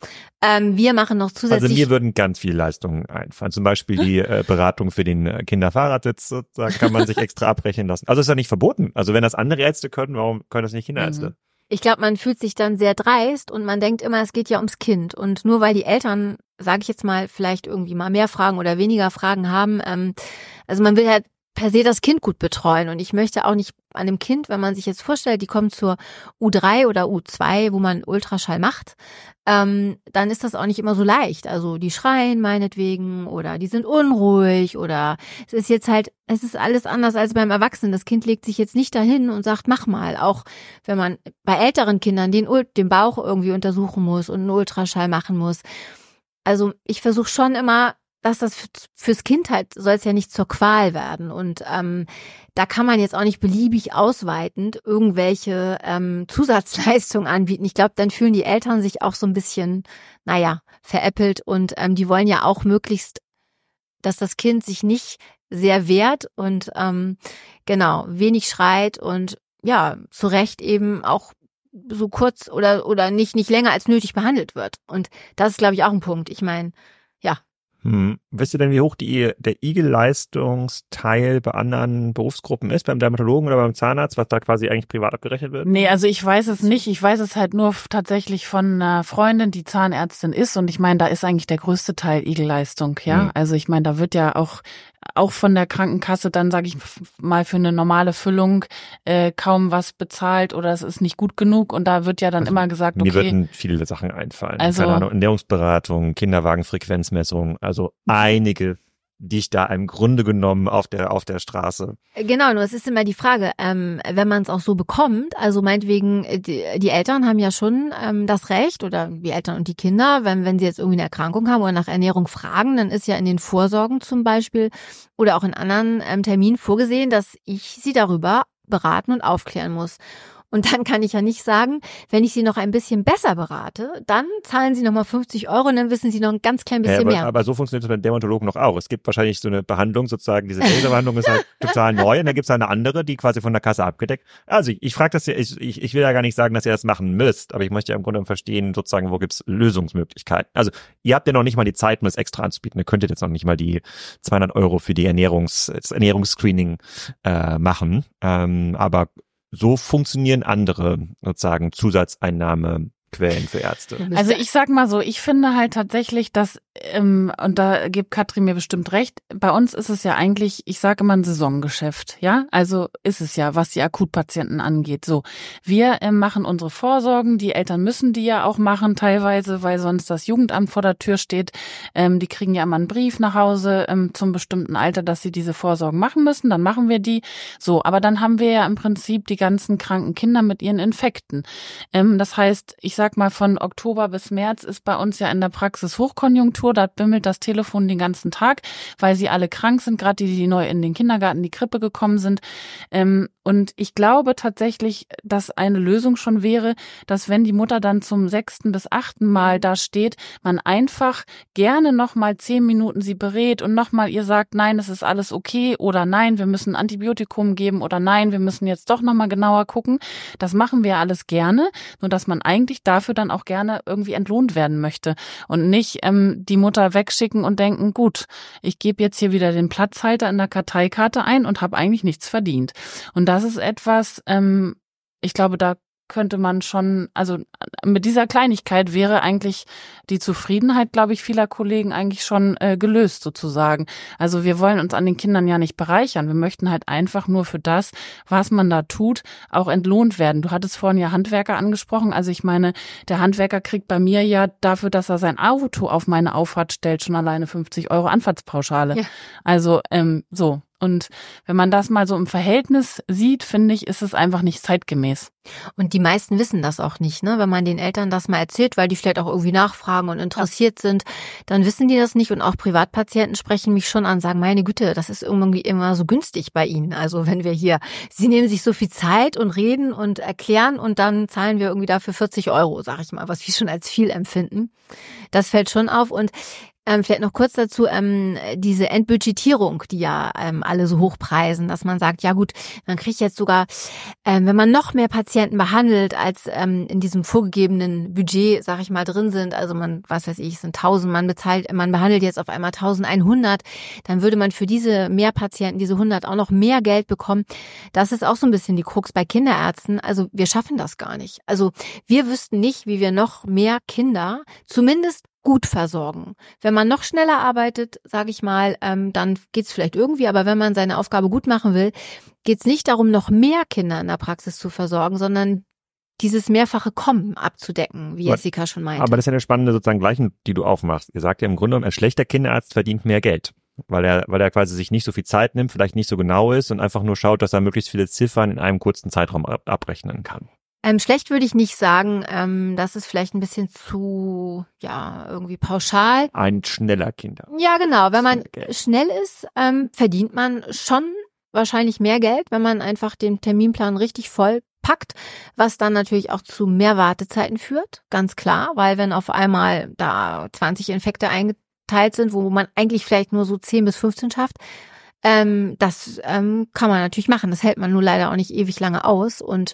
Ähm, wir machen noch zusätzlich... Also mir würden ganz viele Leistungen einfallen. Zum Beispiel die äh, Beratung für den äh, Kinderfahrradsitz. Da kann man sich extra abrechnen lassen. Also ist ja nicht verboten. Also wenn das andere Ärzte können, warum können das nicht Kinderärzte? Ich glaube, man fühlt sich dann sehr dreist und man denkt immer, es geht ja ums Kind. Und nur weil die Eltern, sage ich jetzt mal, vielleicht irgendwie mal mehr Fragen oder weniger Fragen haben, ähm, also man will halt per se das Kind gut betreuen. Und ich möchte auch nicht an dem Kind, wenn man sich jetzt vorstellt, die kommt zur U drei oder U zwei, wo man Ultraschall macht, ähm, dann ist das auch nicht immer so leicht. Also die schreien meinetwegen oder die sind unruhig oder es ist jetzt halt, es ist alles anders als beim Erwachsenen. Das Kind legt sich jetzt nicht dahin und sagt, mach mal. Auch wenn man bei älteren Kindern den, den Bauch irgendwie untersuchen muss und einen Ultraschall machen muss. Also ich versuche schon immer, dass das fürs Kind halt soll es ja nicht zur Qual werden. Und ähm, da kann man jetzt auch nicht beliebig ausweitend irgendwelche ähm, Zusatzleistungen anbieten. Ich glaube, dann fühlen die Eltern sich auch so ein bisschen, naja, veräppelt und ähm, die wollen ja auch möglichst, dass das Kind sich nicht sehr wehrt und ähm, genau, wenig schreit und ja, zu Recht eben auch so kurz oder oder nicht nicht länger als nötig behandelt wird. Und das ist, glaube ich, auch ein Punkt. Ich meine, ja. Hm. Wisst ihr denn, wie hoch die, der I G L-Leistungsteil bei anderen Berufsgruppen ist, beim Dermatologen oder beim Zahnarzt, was da quasi eigentlich privat abgerechnet wird? Nee, also ich weiß es nicht. Ich weiß es halt nur tatsächlich von einer Freundin, die Zahnärztin ist. Und ich meine, da ist eigentlich der größte Teil I G L-Leistung, ja. Hm. Also ich meine, da wird ja auch auch von der Krankenkasse dann, sage ich mal, für eine normale Füllung äh, kaum was bezahlt oder es ist nicht gut genug und da wird ja dann also immer gesagt, okay. Mir würden viele Sachen einfallen. Also, keine Ahnung, Ernährungsberatung, Kinderwagenfrequenzmessung, also einige, die ich da im Grunde genommen auf der auf der Straße. Genau, nur es ist immer die Frage, ähm, wenn man es auch so bekommt, also meinetwegen, die, die Eltern haben ja schon ähm, das Recht oder die Eltern und die Kinder, wenn wenn sie jetzt irgendwie eine Erkrankung haben oder nach Ernährung fragen, dann ist ja in den Vorsorgen zum Beispiel oder auch in anderen ähm, Terminen vorgesehen, dass ich sie darüber beraten und aufklären muss. Und dann kann ich ja nicht sagen, wenn ich Sie noch ein bisschen besser berate, dann zahlen Sie nochmal fünfzig Euro und dann wissen Sie noch ein ganz klein bisschen ja, aber, mehr. Aber so funktioniert es bei Dermatologen noch auch. Es gibt wahrscheinlich so eine Behandlung, sozusagen, diese Laserbehandlung ist halt total neu und dann gibt es eine andere, die quasi von der Kasse abgedeckt. Also ich, ich frage das ja, ich, ich, ich will ja gar nicht sagen, dass ihr das machen müsst, aber ich möchte ja im Grunde verstehen, sozusagen, wo gibt's Lösungsmöglichkeiten. Also ihr habt ja noch nicht mal die Zeit, um das extra anzubieten. Ihr könntet jetzt noch nicht mal die zweihundert Euro für die Ernährungs, das Ernährungsscreening äh, machen, ähm, aber so funktionieren andere sozusagen Zusatzeinnahmequellen für Ärzte. Also ich sag mal so, ich finde halt tatsächlich, dass, ähm, und da gibt Katrin mir bestimmt recht, bei uns ist es ja eigentlich, ich sage immer ein Saisongeschäft, ja, also ist es ja, was die Akutpatienten angeht. So, wir ähm, machen unsere Vorsorgen, die Eltern müssen die ja auch machen teilweise, weil sonst das Jugendamt vor der Tür steht. Ähm, die kriegen ja immer einen Brief nach Hause ähm, zum bestimmten Alter, dass sie diese Vorsorgen machen müssen, dann machen wir die. So, aber dann haben wir ja im Prinzip die ganzen kranken Kinder mit ihren Infekten. Ähm, das heißt, ich sag mal, von Oktober bis März ist bei uns ja in der Praxis Hochkonjunktur, da bimmelt das Telefon den ganzen Tag, weil sie alle krank sind, gerade die, die neu in den Kindergarten, die Krippe gekommen sind. Ähm, und ich glaube tatsächlich, dass eine Lösung schon wäre, dass wenn die Mutter dann zum sechsten bis achten Mal da steht, man einfach gerne nochmal zehn Minuten sie berät und nochmal ihr sagt, nein, es ist alles okay oder nein, wir müssen Antibiotikum geben oder nein, wir müssen jetzt doch nochmal genauer gucken. Das machen wir alles gerne, nur dass man eigentlich dafür dann auch gerne irgendwie entlohnt werden möchte und nicht ähm, die Mutter wegschicken und denken, gut, ich gebe jetzt hier wieder den Platzhalter in der Karteikarte ein und habe eigentlich nichts verdient. Und das ist etwas, ähm, ich glaube, da könnte man schon, also mit dieser Kleinigkeit wäre eigentlich die Zufriedenheit, glaube ich, vieler Kollegen eigentlich schon äh, gelöst sozusagen. Also wir wollen uns an den Kindern ja nicht bereichern. Wir möchten halt einfach nur für das, was man da tut, auch entlohnt werden. Du hattest vorhin ja Handwerker angesprochen. Also ich meine, der Handwerker kriegt bei mir ja dafür, dass er sein Auto auf meine Auffahrt stellt, schon alleine fünfzig Euro Anfahrtspauschale. Ja. Also ähm, so. Und wenn man das mal so im Verhältnis sieht, finde ich, ist es einfach nicht zeitgemäß. Und die meisten wissen das auch nicht, ne? Wenn man den Eltern das mal erzählt, weil die vielleicht auch irgendwie nachfragen und interessiert ja. sind, dann wissen die das nicht. Und auch Privatpatienten sprechen mich schon an, sagen, meine Güte, das ist irgendwie immer so günstig bei Ihnen. Also wenn wir hier, Sie nehmen sich so viel Zeit und reden und erklären und dann zahlen wir irgendwie dafür vierzig Euro, sag ich mal, was wir schon als viel empfinden. Das fällt schon auf. Und Ähm, vielleicht noch kurz dazu, ähm, diese Entbudgetierung, die ja ähm, alle so hochpreisen, dass man sagt, ja gut, man kriegt jetzt sogar, ähm, wenn man noch mehr Patienten behandelt, als ähm, in diesem vorgegebenen Budget, sag ich mal, drin sind, also man, was weiß ich, es sind tausend, man bezahlt, man behandelt jetzt auf einmal eintausendeinhundert, dann würde man für diese mehr Patienten, diese hundert auch noch mehr Geld bekommen. Das ist auch so ein bisschen die Krux bei Kinderärzten. Also wir schaffen das gar nicht. Also wir wüssten nicht, wie wir noch mehr Kinder, zumindest gut versorgen. Wenn man noch schneller arbeitet, sage ich mal, ähm, dann geht's vielleicht irgendwie, aber wenn man seine Aufgabe gut machen will, geht's nicht darum, noch mehr Kinder in der Praxis zu versorgen, sondern dieses mehrfache Kommen abzudecken, wie Jessica schon meinte. Aber das ist ja eine spannende sozusagen Gleichung, die du aufmachst. Ihr sagt ja im Grunde genommen, ein schlechter Kinderarzt verdient mehr Geld, weil er, weil er quasi sich nicht so viel Zeit nimmt, vielleicht nicht so genau ist und einfach nur schaut, dass er möglichst viele Ziffern in einem kurzen Zeitraum abrechnen kann. Ähm, schlecht würde ich nicht sagen. Ähm, das ist vielleicht ein bisschen zu, ja, irgendwie pauschal. Ein schneller Kinder. Ja, genau. Wenn man Schnell schnell ist, ähm, verdient man schon wahrscheinlich mehr Geld, wenn man einfach den Terminplan richtig voll packt, was dann natürlich auch zu mehr Wartezeiten führt, ganz klar, weil wenn auf einmal da zwanzig Infekte eingeteilt sind, wo man eigentlich vielleicht nur so zehn bis fünfzehn schafft, ähm, das ähm, kann man natürlich machen. Das hält man nur leider auch nicht ewig lange aus und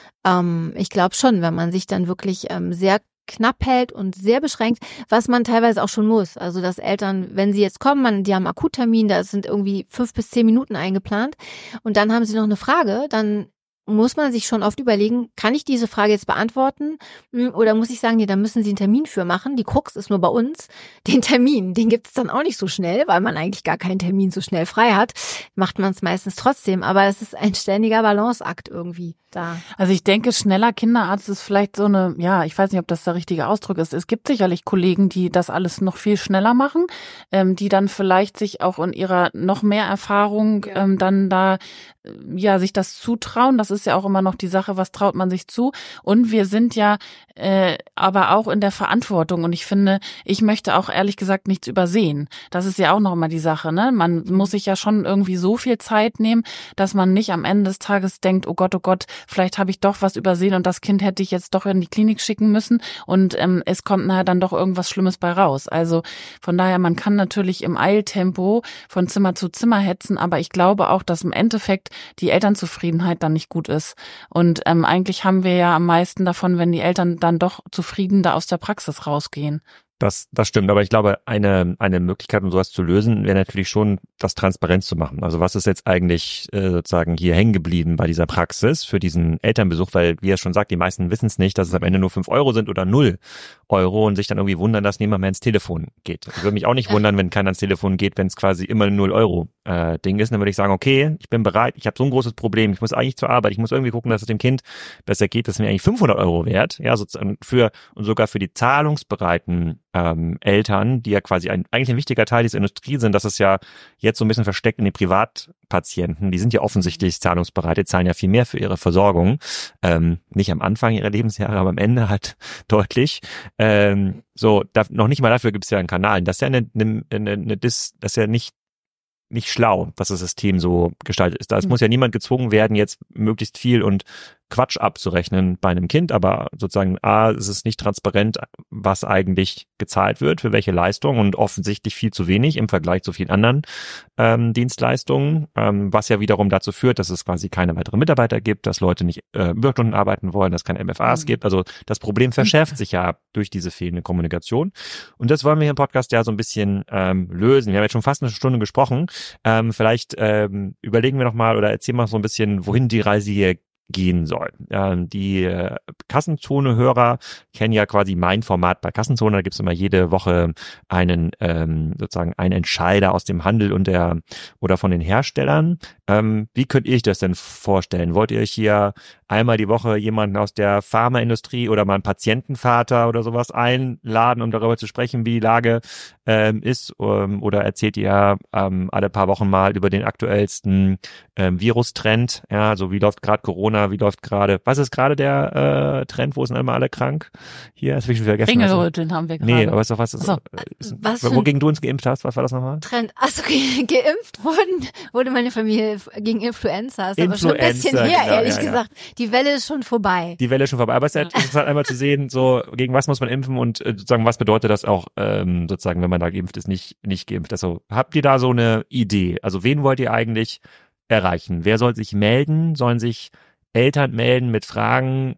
ähm, ich glaube schon, wenn man sich dann wirklich ähm, sehr knapp hält und sehr beschränkt, was man teilweise auch schon muss. Also dass Eltern, wenn sie jetzt kommen, man, die haben einen Akuttermin, da sind irgendwie fünf bis zehn Minuten eingeplant und dann haben sie noch eine Frage, dann muss man sich schon oft überlegen, kann ich diese Frage jetzt beantworten oder muss ich sagen, nee, da müssen Sie einen Termin für machen. Die Krux ist nur bei uns, den Termin, den gibt es dann auch nicht so schnell, weil man eigentlich gar keinen Termin so schnell frei hat. Macht man es meistens trotzdem, aber es ist ein ständiger Balanceakt irgendwie da. Also ich denke, schneller Kinderarzt ist vielleicht so eine, ja, ich weiß nicht, ob das der richtige Ausdruck ist. Es gibt sicherlich Kollegen, die das alles noch viel schneller machen, ähm, die dann vielleicht sich auch in ihrer noch mehr Erfahrung ähm, dann da, äh, ja, sich das zutrauen. Das ist ja auch immer noch die Sache, was traut man sich zu? Und wir sind ja äh, aber auch in der Verantwortung und ich finde, ich möchte auch ehrlich gesagt nichts übersehen. Das ist ja auch noch mal die Sache, ne? Man muss sich ja schon irgendwie so viel Zeit nehmen, dass man nicht am Ende des Tages denkt, oh Gott, oh Gott, vielleicht habe ich doch was übersehen und das Kind hätte ich jetzt doch in die Klinik schicken müssen und ähm, es kommt nachher dann doch irgendwas Schlimmes bei raus. Also von daher, man kann natürlich im Eiltempo von Zimmer zu Zimmer hetzen, aber ich glaube auch, dass im Endeffekt die Elternzufriedenheit dann nicht gut ist. Und ähm, eigentlich haben wir ja am meisten davon, wenn die Eltern dann doch zufrieden da aus der Praxis rausgehen. Das, das stimmt, aber ich glaube, eine, eine Möglichkeit, um sowas zu lösen, wäre natürlich schon, das transparent zu machen. Also was ist jetzt eigentlich äh, sozusagen hier hängen geblieben bei dieser Praxis für diesen Elternbesuch, weil, wie er schon sagt, die meisten wissen es nicht, dass es am Ende nur fünf Euro sind oder null Euro und sich dann irgendwie wundern, dass niemand mehr ins Telefon geht. Ich würde mich auch nicht wundern, wenn keiner ins Telefon geht, wenn es quasi immer ein null Euro äh, Ding ist. Dann würde ich sagen, okay, ich bin bereit, ich habe so ein großes Problem, ich muss eigentlich zur Arbeit, ich muss irgendwie gucken, dass es dem Kind besser geht, das ist mir eigentlich fünfhundert Euro wert, ja, sozusagen für und sogar für die zahlungsbereiten Ähm, Eltern, die ja quasi ein, eigentlich ein wichtiger Teil dieser Industrie sind, das ist ja jetzt so ein bisschen versteckt in den Privatpatienten, die sind ja offensichtlich zahlungsbereit, die zahlen ja viel mehr für ihre Versorgung, ähm, nicht am Anfang ihrer Lebensjahre, aber am Ende halt deutlich. Ähm, so, da, noch nicht mal dafür gibt es ja einen Kanal. Das ist ja eine, eine, eine, eine Dis, das ist ja nicht nicht schlau, dass das System so gestaltet ist. Da mhm. muss ja niemand gezwungen werden, jetzt möglichst viel und Quatsch abzurechnen bei einem Kind, aber sozusagen A, ist es nicht transparent, was eigentlich gezahlt wird, für welche Leistung und offensichtlich viel zu wenig im Vergleich zu vielen anderen ähm, Dienstleistungen, ähm, was ja wiederum dazu führt, dass es quasi keine weiteren Mitarbeiter gibt, dass Leute nicht äh, Überstunden arbeiten wollen, dass es keine M F As mhm. gibt. Also das Problem verschärft sich ja durch diese fehlende Kommunikation und das wollen wir hier im Podcast ja so ein bisschen ähm, lösen. Wir haben jetzt schon fast eine Stunde gesprochen. Ähm, vielleicht ähm, überlegen wir noch mal oder erzählen wir noch so ein bisschen, wohin die Reise hier gehen soll. Ähm, die äh, Kassenzone-Hörer kennen ja quasi mein Format bei Kassenzone. Da gibt's immer jede Woche einen ähm, sozusagen einen Entscheider aus dem Handel und der oder von den Herstellern. Ähm, wie könnt ihr euch das denn vorstellen? Wollt ihr euch hier einmal die Woche jemanden aus der Pharmaindustrie oder mal einen Patientenvater oder sowas einladen, um darüber zu sprechen, wie die Lage ähm, ist? Ähm, oder erzählt ihr ähm, alle paar Wochen mal über den aktuellsten ähm, Virustrend? Ja, also wie läuft gerade Corona? Wie läuft gerade, was ist gerade der äh, Trend, wo sind immer alle krank? Hier, das habe ich schon vergessen. Ringelröteln haben wir gerade. Nee, aber ist doch was, ist, so, ist, was wogegen du uns geimpft hast, was war das nochmal? Trend, also ge geimpft wurden, wurde meine Familie gegen Influenza, ist aber schon ein bisschen her, genau, ehrlich ja, ja. gesagt. Die Welle ist schon vorbei. Die Welle ist schon vorbei, aber es ist halt interessant einmal zu sehen, so gegen was muss man impfen und äh, sozusagen was bedeutet das auch ähm, sozusagen, wenn man da geimpft ist, nicht nicht geimpft. Also habt ihr da so eine Idee? Also wen wollt ihr eigentlich erreichen? Wer soll sich melden? Sollen sich Eltern melden mit Fragen,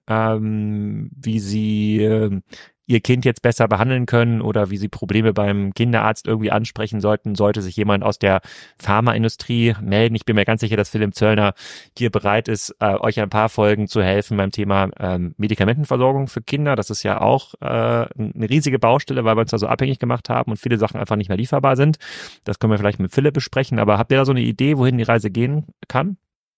ähm, wie sie äh, ihr Kind jetzt besser behandeln können oder wie sie Probleme beim Kinderarzt irgendwie ansprechen sollten, sollte sich jemand aus der Pharmaindustrie melden. Ich bin mir ganz sicher, dass Philipp Zöllner hier bereit ist, äh, euch ein paar Folgen zu helfen beim Thema ähm, Medikamentenversorgung für Kinder. Das ist ja auch äh, eine riesige Baustelle, weil wir uns da so abhängig gemacht haben und viele Sachen einfach nicht mehr lieferbar sind. Das können wir vielleicht mit Philipp besprechen, aber habt ihr da so eine Idee, wohin die Reise gehen kann?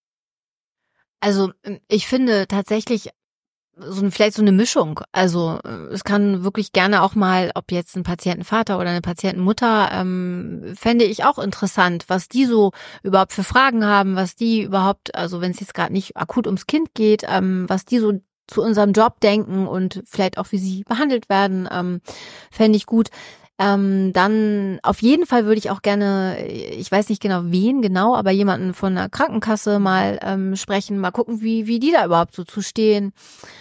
Also ich finde tatsächlich so vielleicht so eine Mischung. Also es kann wirklich gerne auch mal, ob jetzt ein Patientenvater oder eine Patientenmutter, ähm, fände ich auch interessant, was die so überhaupt für Fragen haben, was die überhaupt, also wenn es jetzt gerade nicht akut ums Kind geht, ähm, was die so zu unserem Job denken und vielleicht auch, wie sie behandelt werden, ähm, fände ich gut. Ähm, dann auf jeden Fall würde ich auch gerne, ich weiß nicht genau wen genau, aber jemanden von der Krankenkasse mal ähm, sprechen, mal gucken, wie wie die da überhaupt so zu stehen.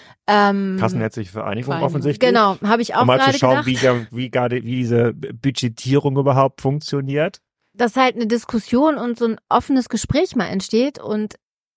Ähm, Kassenärztliche Vereinigung Vereinigung. offensichtlich. Genau, habe ich auch um mal gerade zu schauen, gedacht. wie, der, wie, gerade, wie diese Budgetierung überhaupt funktioniert. Dass halt eine Diskussion und so ein offenes Gespräch mal entsteht und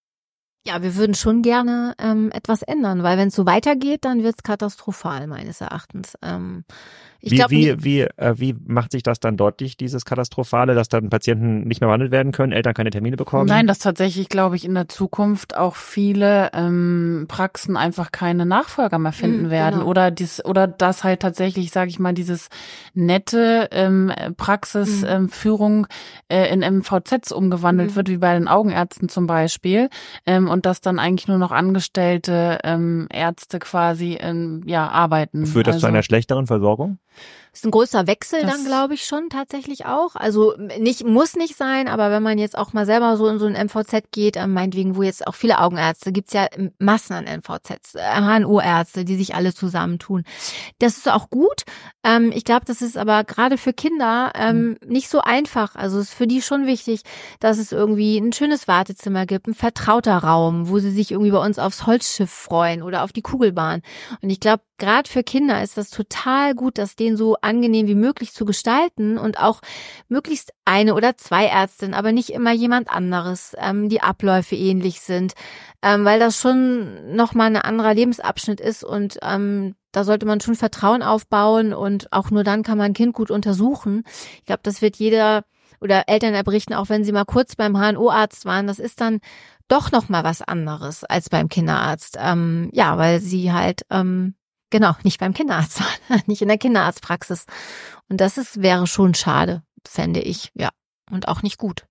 ja, wir würden schon gerne ähm, etwas ändern, weil wenn es so weitergeht, dann wird es katastrophal meines Erachtens. Ähm, ich wie, glaub, wie, wie, äh, wie macht sich das dann deutlich, dieses Katastrophale, dass dann Patienten nicht mehr behandelt werden können, Eltern keine Termine bekommen? Nein, dass tatsächlich, glaube ich, in der Zukunft auch viele ähm, Praxen einfach keine Nachfolger mehr finden Mhm, werden. genau. Oder dies, oder dass halt tatsächlich, sage ich mal, dieses nette ähm, Praxisführung Mhm. äh, in M V Zs umgewandelt Mhm. wird, wie bei den Augenärzten zum Beispiel. Ähm, und dass dann eigentlich nur noch angestellte ähm, Ärzte quasi ähm, ja arbeiten. Führt das also, zu einer schlechteren Versorgung? Ist ein großer Wechsel Das- dann, glaube ich, schon tatsächlich auch. Also nicht muss nicht sein, aber wenn man jetzt auch mal selber so in so ein M V Z geht, äh, meinetwegen, wo jetzt auch viele Augenärzte, gibt's ja Massen an M V Zs, äh, H N O-Ärzte, die sich alle zusammentun. Das ist auch gut. Ähm, ich glaube, das ist aber gerade für Kinder ähm, nicht so einfach. Also es ist für die schon wichtig, dass es irgendwie ein schönes Wartezimmer gibt, ein vertrauter Raum, wo sie sich irgendwie bei uns aufs Holzschiff freuen oder auf die Kugelbahn. Und ich glaube, gerade für Kinder ist das total gut, das denen so angenehm wie möglich zu gestalten und auch möglichst eine oder zwei Ärztinnen, aber nicht immer jemand anderes, ähm, die Abläufe ähnlich sind, ähm, weil das schon nochmal ein anderer Lebensabschnitt ist und ähm, da sollte man schon Vertrauen aufbauen und auch nur dann kann man ein Kind gut untersuchen. Ich glaube, das wird jeder oder Eltern erberichten, auch wenn sie mal kurz beim H N O-Arzt waren, das ist dann doch nochmal was anderes als beim Kinderarzt. Ähm, ja, weil sie halt ähm, Genau, nicht beim Kinderarzt, nicht in der Kinderarztpraxis. Und das ist, wäre schon schade, fände ich, ja. Und auch nicht gut.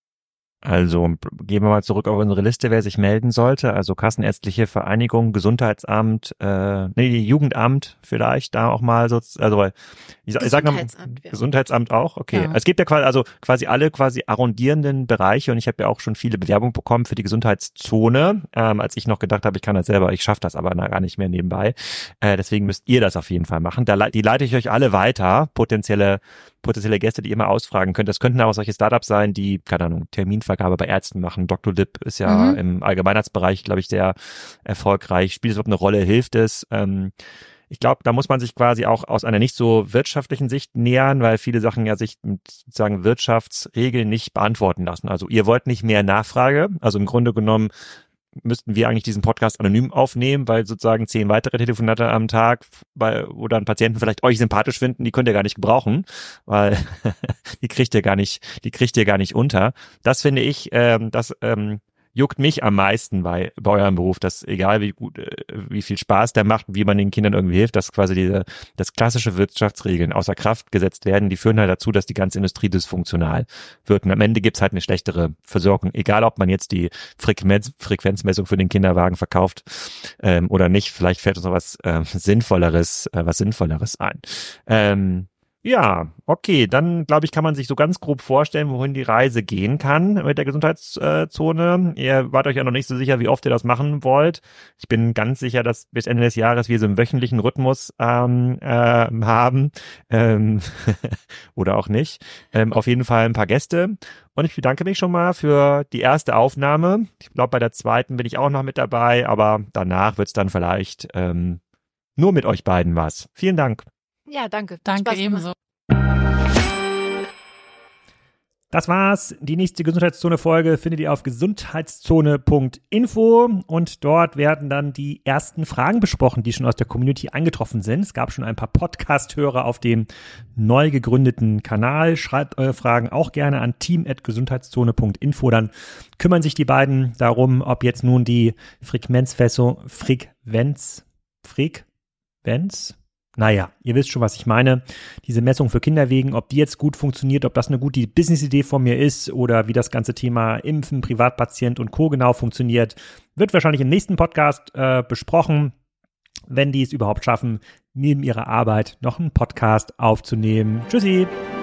Also gehen wir mal zurück auf unsere Liste, wer sich melden sollte. Also Kassenärztliche Vereinigung, Gesundheitsamt, äh, nee, Jugendamt vielleicht da auch mal so, also ich, ich sag mal Gesundheitsamt, ja. Gesundheitsamt auch, okay. Ja. Es gibt ja quasi, also quasi alle quasi arrondierenden Bereiche und ich habe ja auch schon viele Bewerbungen bekommen für die Gesundheitszone, ähm, als ich noch gedacht habe, ich kann das selber, ich schaffe das aber gar nicht mehr nebenbei. Äh, deswegen müsst ihr das auf jeden Fall machen. Da, die leite ich euch alle weiter, potenzielle potenzielle Gäste, die ihr mal ausfragen könnt. Das könnten aber solche Startups sein, die, keine Ahnung, Terminvergabe bei Ärzten machen. Doktor Lip ist ja Mhm. im Allgemeinheitsbereich, glaube ich, sehr erfolgreich. Spielt es überhaupt eine Rolle? Hilft es? Ähm, ich glaube, da muss man sich quasi auch aus einer nicht so wirtschaftlichen Sicht nähern, weil viele Sachen ja sich mit sozusagen Wirtschaftsregeln nicht beantworten lassen. Also ihr wollt nicht mehr Nachfrage. Also im Grunde genommen müssten wir eigentlich diesen Podcast anonym aufnehmen, weil sozusagen zehn weitere Telefonate am Tag, bei, wo dann Patienten vielleicht euch sympathisch finden, die könnt ihr gar nicht gebrauchen, weil die kriegt ihr gar nicht, die kriegt ihr gar nicht unter. Das finde ich, ähm, das ähm, juckt mich am meisten bei, bei eurem Beruf, dass egal wie gut, äh, wie viel Spaß der macht, wie man den Kindern irgendwie hilft, dass quasi diese, dass klassische Wirtschaftsregeln außer Kraft gesetzt werden, die führen halt dazu, dass die ganze Industrie dysfunktional wird. Und am Ende gibt's halt eine schlechtere Versorgung, egal ob man jetzt die Frequenz, Frequenzmessung für den Kinderwagen verkauft ähm, oder nicht. Vielleicht fällt uns noch was ähm, Sinnvolleres, äh, was Sinnvolleres ein. Ähm, Ja, okay, dann glaube ich, kann man sich so ganz grob vorstellen, wohin die Reise gehen kann mit der Gesundheitszone. Ihr wart euch ja noch nicht so sicher, wie oft ihr das machen wollt. Ich bin ganz sicher, dass bis Ende des Jahres wir so einen wöchentlichen Rhythmus ähm, äh, haben ähm, oder auch nicht. Ähm, auf jeden Fall ein paar Gäste. Und ich bedanke mich schon mal für die erste Aufnahme. Ich glaube, bei der zweiten bin ich auch noch mit dabei, aber danach wird's dann vielleicht ähm, nur mit euch beiden was. Vielen Dank. Ja, danke. Danke Spaß gemacht. ebenso. Das war's. Die nächste Gesundheitszone-Folge findet ihr auf gesundheitszone punkt info und dort werden dann die ersten Fragen besprochen, die schon aus der Community eingetroffen sind. Es gab schon ein paar Podcast-Hörer auf dem neu gegründeten Kanal. Schreibt eure Fragen auch gerne an team at gesundheitszone punkt info. Dann kümmern sich die beiden darum, ob jetzt nun die Frequenzmessung, Frequenz, Frequenz, Naja, ihr wisst schon, was ich meine. Diese Messung für Kinderwegen, ob die jetzt gut funktioniert, ob das eine gute Business-Idee von mir ist oder wie das ganze Thema Impfen, Privatpatient und Co. genau funktioniert, wird wahrscheinlich im nächsten Podcast äh, besprochen, wenn die es überhaupt schaffen, neben ihrer Arbeit noch einen Podcast aufzunehmen. Tschüssi!